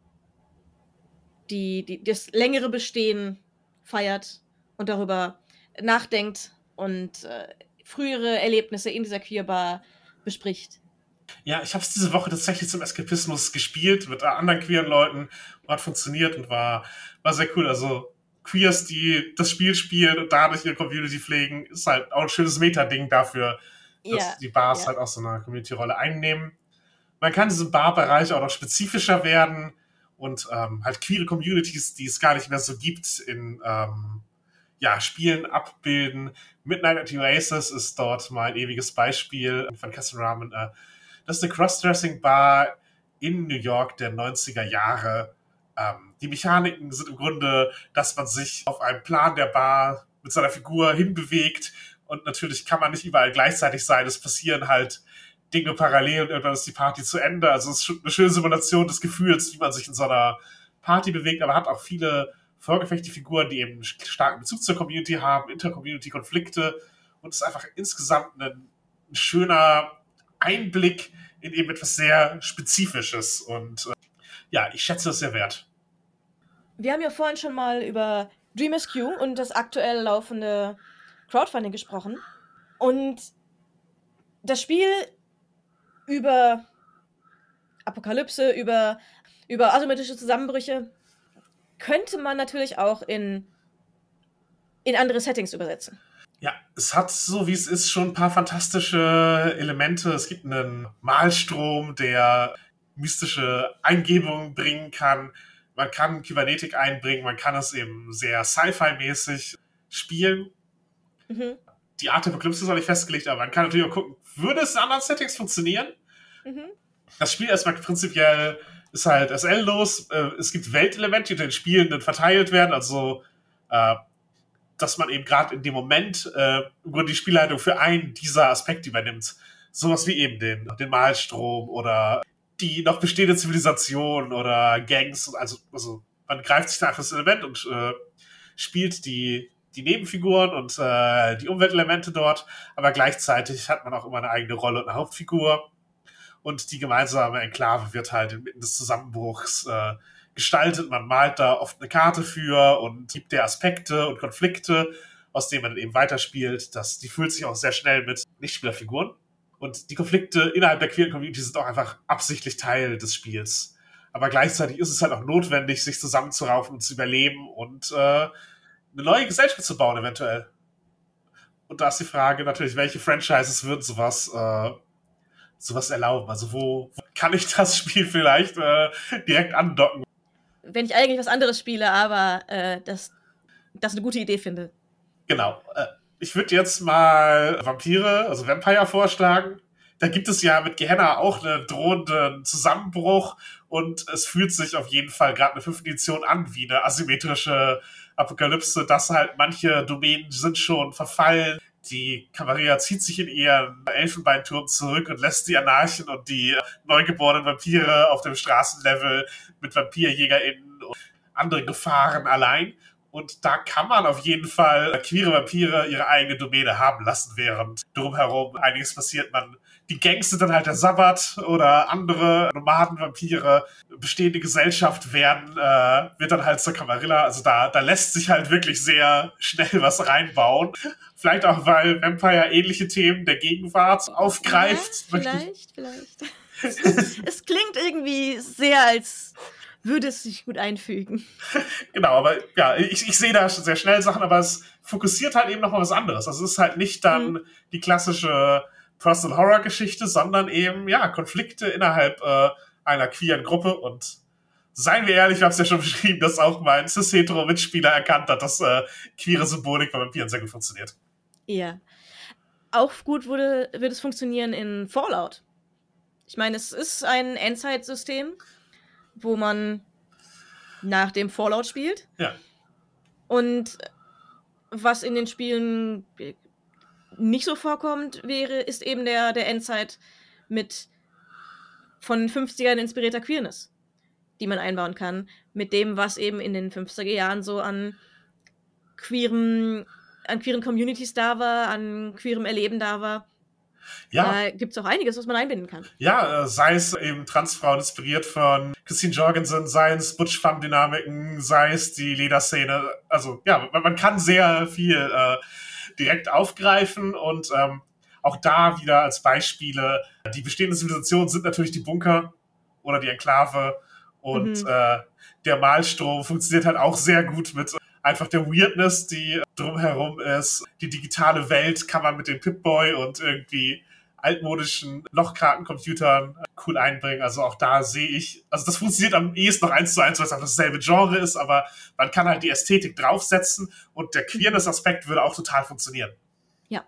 die, die, das längere Bestehen feiert und darüber nachdenkt und äh, frühere Erlebnisse in dieser Queerbar bespricht. Ja, ich habe es diese Woche tatsächlich zum Eskapismus gespielt mit anderen queeren Leuten. Hat funktioniert und war, war sehr cool. Also Queers, die das Spiel spielen und dadurch ihre Community pflegen, ist halt auch ein schönes Meta-Ding dafür, dass Ja, die Bars ja. halt auch so eine Community-Rolle einnehmen. Man kann diesen Bar-Bereich auch noch spezifischer werden und ähm, halt queere Communities, die es gar nicht mehr so gibt, in ähm, ja, Spielen abbilden. Midnight at the Oasis ist dort mal ein ewiges Beispiel von Catherine Ramen. Äh, das ist eine Crossdressing-Bar in New York der neunziger Jahre. Ähm, die Mechaniken sind im Grunde, dass man sich auf einem Plan der Bar mit seiner Figur hinbewegt und natürlich kann man nicht überall gleichzeitig sein. Es passieren halt Dinge parallel und irgendwann ist die Party zu Ende. Also es ist eine schöne Simulation des Gefühls, wie man sich in so einer Party bewegt, aber hat auch viele vorgefechte Figuren, die eben einen starken Bezug zur Community haben, Inter-Community-Konflikte und es ist einfach insgesamt ein, ein schöner Einblick in eben etwas sehr Spezifisches und äh, ja, ich schätze es sehr wert. Wir haben ja vorhin schon mal über Dream S Q und das aktuell laufende Crowdfunding gesprochen und das Spiel über Apokalypse, über, über asymmetrische Zusammenbrüche könnte man natürlich auch in, in andere Settings übersetzen. Ja, es hat, so wie es ist, schon ein paar fantastische Elemente. Es gibt einen Malstrom, der mystische Eingebungen bringen kann. Man kann Kybernetik einbringen, man kann es eben sehr Sci-Fi-mäßig spielen. Mhm. Die Art der Apokalypse ist noch nicht festgelegt, aber man kann natürlich auch gucken, würde es in anderen Settings funktionieren? Mhm. Das Spiel erstmal prinzipiell ist halt S L-los. Es gibt Weltelemente, die unter den Spielenden verteilt werden, also äh, dass man eben gerade in dem Moment äh, die Spielleitung für einen dieser Aspekte übernimmt. Sowas wie eben den, den Malstrom oder die noch bestehende Zivilisation oder Gangs. Also, also man greift sich da einfach das Element und äh, spielt die, die Nebenfiguren und äh, die Umweltelemente dort, aber gleichzeitig hat man auch immer eine eigene Rolle und eine Hauptfigur. Und die gemeinsame Enklave wird halt inmitten des Zusammenbruchs äh, gestaltet. Man malt da oft eine Karte für und gibt der Aspekte und Konflikte, aus denen man dann eben weiterspielt. Das, die fühlt sich auch sehr schnell mit Nichtspielerfiguren. Und die Konflikte innerhalb der queeren Community sind auch einfach absichtlich Teil des Spiels. Aber gleichzeitig ist es halt auch notwendig, sich zusammenzuraufen und zu überleben und äh, eine neue Gesellschaft zu bauen eventuell. Und da ist die Frage natürlich, welche Franchises würden sowas äh, sowas erlauben? Also wo, wo kann ich das Spiel vielleicht äh, direkt andocken? Wenn ich eigentlich was anderes spiele, aber äh, das, das eine gute Idee finde. Genau. Äh, ich würde jetzt mal Vampire, also Vampire vorschlagen. Da gibt es ja mit Gehenna auch einen drohenden Zusammenbruch und es fühlt sich auf jeden Fall gerade eine fünfte Edition an wie eine asymmetrische Apokalypse, dass halt manche Domänen sind schon verfallen. Die Camarilla zieht sich in ihren Elfenbeinturm zurück und lässt die Anarchen und die neugeborenen Vampire auf dem Straßenlevel mit VampirjägerInnen und anderen Gefahren allein. Und da kann man auf jeden Fall queere Vampire ihre eigene Domäne haben lassen, während drumherum einiges passiert. Man, die Gangs sind dann halt der Sabbat oder andere Nomaden-Vampire. Bestehende Gesellschaft werden, äh, wird dann halt zur Camarilla. Also da, da lässt sich halt wirklich sehr schnell was reinbauen. Vielleicht auch, weil Vampire ähnliche Themen der Gegenwart aufgreift. Ja, vielleicht, vielleicht. es, es klingt irgendwie sehr, als würde es sich gut einfügen. Genau, aber ja, ich, ich sehe da sehr schnell Sachen, aber es fokussiert halt eben noch mal was anderes. Also es ist halt nicht dann mhm. die klassische Personal Horror Geschichte, sondern eben, ja, Konflikte innerhalb äh, einer queeren Gruppe und seien wir ehrlich, ich habe es ja schon beschrieben, dass auch mein cis-hetero-Mitspieler erkannt hat, dass äh, queere Symbolik bei Vampiren sehr gut funktioniert. Ja. Auch gut würde, wird es funktionieren in Fallout. Ich meine, es ist ein Endzeit-System, wo man nach dem Fallout spielt. Ja. Und was in den Spielen nicht so vorkommt, wäre, ist eben der, der Endzeit mit von fünfzigern inspirierter Queerness, die man einbauen kann, mit dem, was eben in den fünfziger Jahren so an queerem, an queeren Communities da war, an queerem Erleben da war. Ja. Da gibt es auch einiges, was man einbinden kann. Ja, sei es eben Transfrauen inspiriert von Christine Jorgensen, sei es Butch-Femme-Dynamiken, sei es die Lederszene. Also ja, man kann sehr viel äh, direkt aufgreifen und ähm, auch da wieder als Beispiele. Die bestehenden Zivilisationen sind natürlich die Bunker oder die Enklave und mhm. äh, der Malstrom funktioniert halt auch sehr gut mit einfach der Weirdness, die drumherum ist. Die digitale Welt kann man mit dem Pip-Boy und irgendwie altmodischen Lochkartencomputern cool einbringen. Also auch da sehe ich, also das funktioniert am ehesten noch eins zu eins, weil es auch dasselbe Genre ist, aber man kann halt die Ästhetik draufsetzen und der Queerness-Aspekt würde auch total funktionieren. Ja.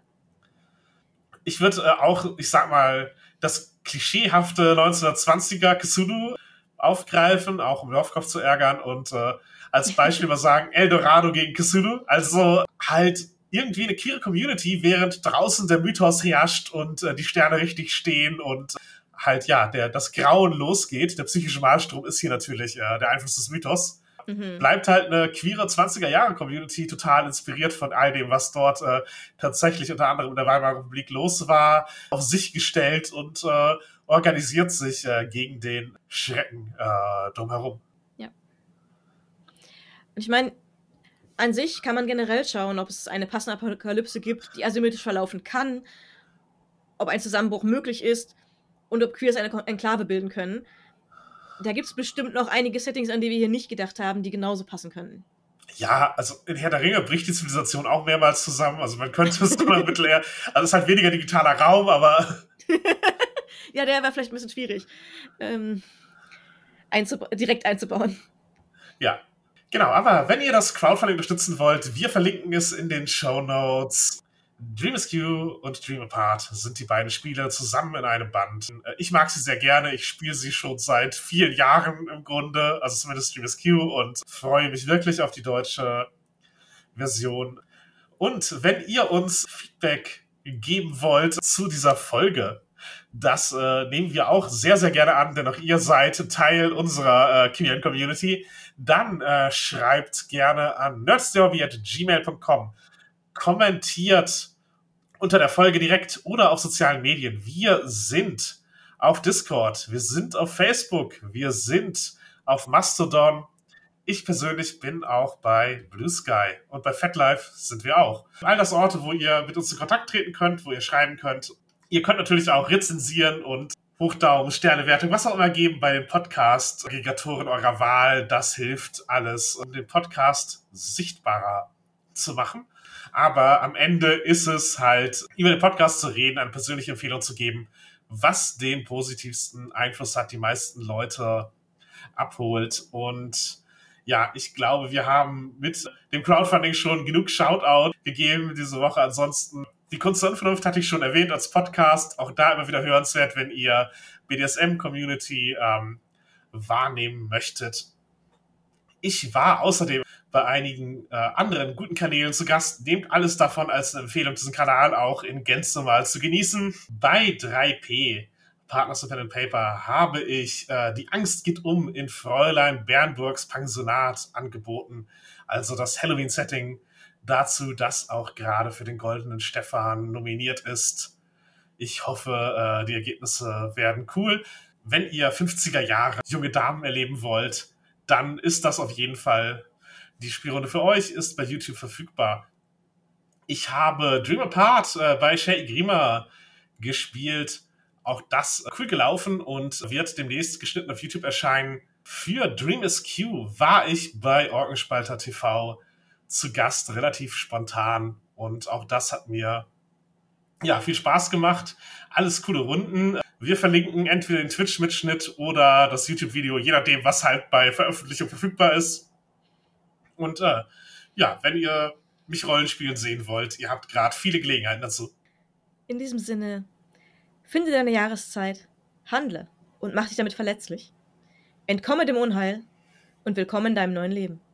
Ich würde äh, auch, ich sag mal, das klischeehafte neunzehnhundertzwanziger Cthulhu aufgreifen, auch um Lovecraft zu ärgern und äh, als Beispiel mal sagen, Eldorado gegen Cthulhu. Also halt irgendwie eine queere Community, während draußen der Mythos herrscht und äh, die Sterne richtig stehen und halt, ja, der, das Grauen losgeht. Der psychische Malstrom ist hier natürlich äh, der Einfluss des Mythos. Mhm. Bleibt halt eine queere zwanziger-Jahre-Community, total inspiriert von all dem, was dort äh, tatsächlich unter anderem in der Weimarer Republik los war, auf sich gestellt und äh, organisiert sich äh, gegen den Schrecken äh, drumherum. Ja. Ich meine, an sich kann man generell schauen, ob es eine passende Apokalypse gibt, die asymmetrisch verlaufen kann, ob ein Zusammenbruch möglich ist und ob Queers eine Enklave bilden können. Da gibt es bestimmt noch einige Settings, an die wir hier nicht gedacht haben, die genauso passen können. Ja, also in Herr der Ringe bricht die Zivilisation auch mehrmals zusammen. Also man könnte es immer mittel also es ist halt weniger digitaler Raum, aber... Ja, der wäre vielleicht ein bisschen schwierig, ähm, einzub- direkt einzubauen. Ja, genau. Aber wenn ihr das Crowdfunding unterstützen wollt, wir verlinken es in den Shownotes. Dream Askew und Dream Apart sind die beiden Spiele zusammen in einem Band. Ich mag sie sehr gerne. Ich spiele sie schon seit vielen Jahren im Grunde, also zumindest Dream Askew, und freue mich wirklich auf die deutsche Version. Und wenn ihr uns Feedback geben wollt zu dieser Folge, das äh, nehmen wir auch sehr, sehr gerne an, denn auch ihr seid Teil unserer äh, queeren Community. Dann äh, schreibt gerne an nerdsderby at gmail dot com. Kommentiert unter der Folge direkt oder auf sozialen Medien. Wir sind auf Discord, wir sind auf Facebook, wir sind auf Mastodon. Ich persönlich bin auch bei Blue Sky und bei FatLife sind wir auch. All das Orte, wo ihr mit uns in Kontakt treten könnt, wo ihr schreiben könnt. Ihr könnt natürlich auch rezensieren und Hochdaumen, Sternewertung, was auch immer geben bei den Podcast-Aggregatoren eurer Wahl. Das hilft alles, um den Podcast sichtbarer zu machen. Aber am Ende ist es halt, über den Podcast zu reden, eine persönliche Empfehlung zu geben, was den positivsten Einfluss hat, die meisten Leute abholt. Und ja, ich glaube, wir haben mit dem Crowdfunding schon genug Shoutout gegeben diese Woche. Ansonsten, die Kunst und Vernunft hatte ich schon erwähnt als Podcast. Auch da immer wieder hörenswert, wenn ihr B D S M-Community ähm, wahrnehmen möchtet. Ich war außerdem bei einigen äh, anderen guten Kanälen zu Gast. Nehmt alles davon als eine Empfehlung, diesen Kanal auch in Gänze mal zu genießen. Bei drei P, Partners of Pen and Paper, habe ich äh, Die Angst geht um in Fräulein Bernburgs Pensionat angeboten. Also das Halloween-Setting dazu, das auch gerade für den Goldenen Stefan nominiert ist. Ich hoffe, äh, die Ergebnisse werden cool. Wenn ihr fünfziger Jahre junge Damen erleben wollt, dann ist das auf jeden Fall die Spielrunde für euch, ist bei YouTube verfügbar. Ich habe Dream Apart äh, bei Shay Grima gespielt. Auch das cool gelaufen und wird demnächst geschnitten auf YouTube erscheinen. Für Dream Askew war ich bei Orkenspalter T V zu Gast, relativ spontan. Und auch das hat mir ja viel Spaß gemacht. Alles coole Runden. Wir verlinken entweder den Twitch-Mitschnitt oder das YouTube-Video, je nachdem, was halt bei Veröffentlichung verfügbar ist. Und äh, ja, wenn ihr mich Rollenspielen sehen wollt, ihr habt gerade viele Gelegenheiten dazu. In diesem Sinne, finde deine Jahreszeit, handle und mach dich damit verletzlich. Entkomme dem Unheil und willkommen in deinem neuen Leben.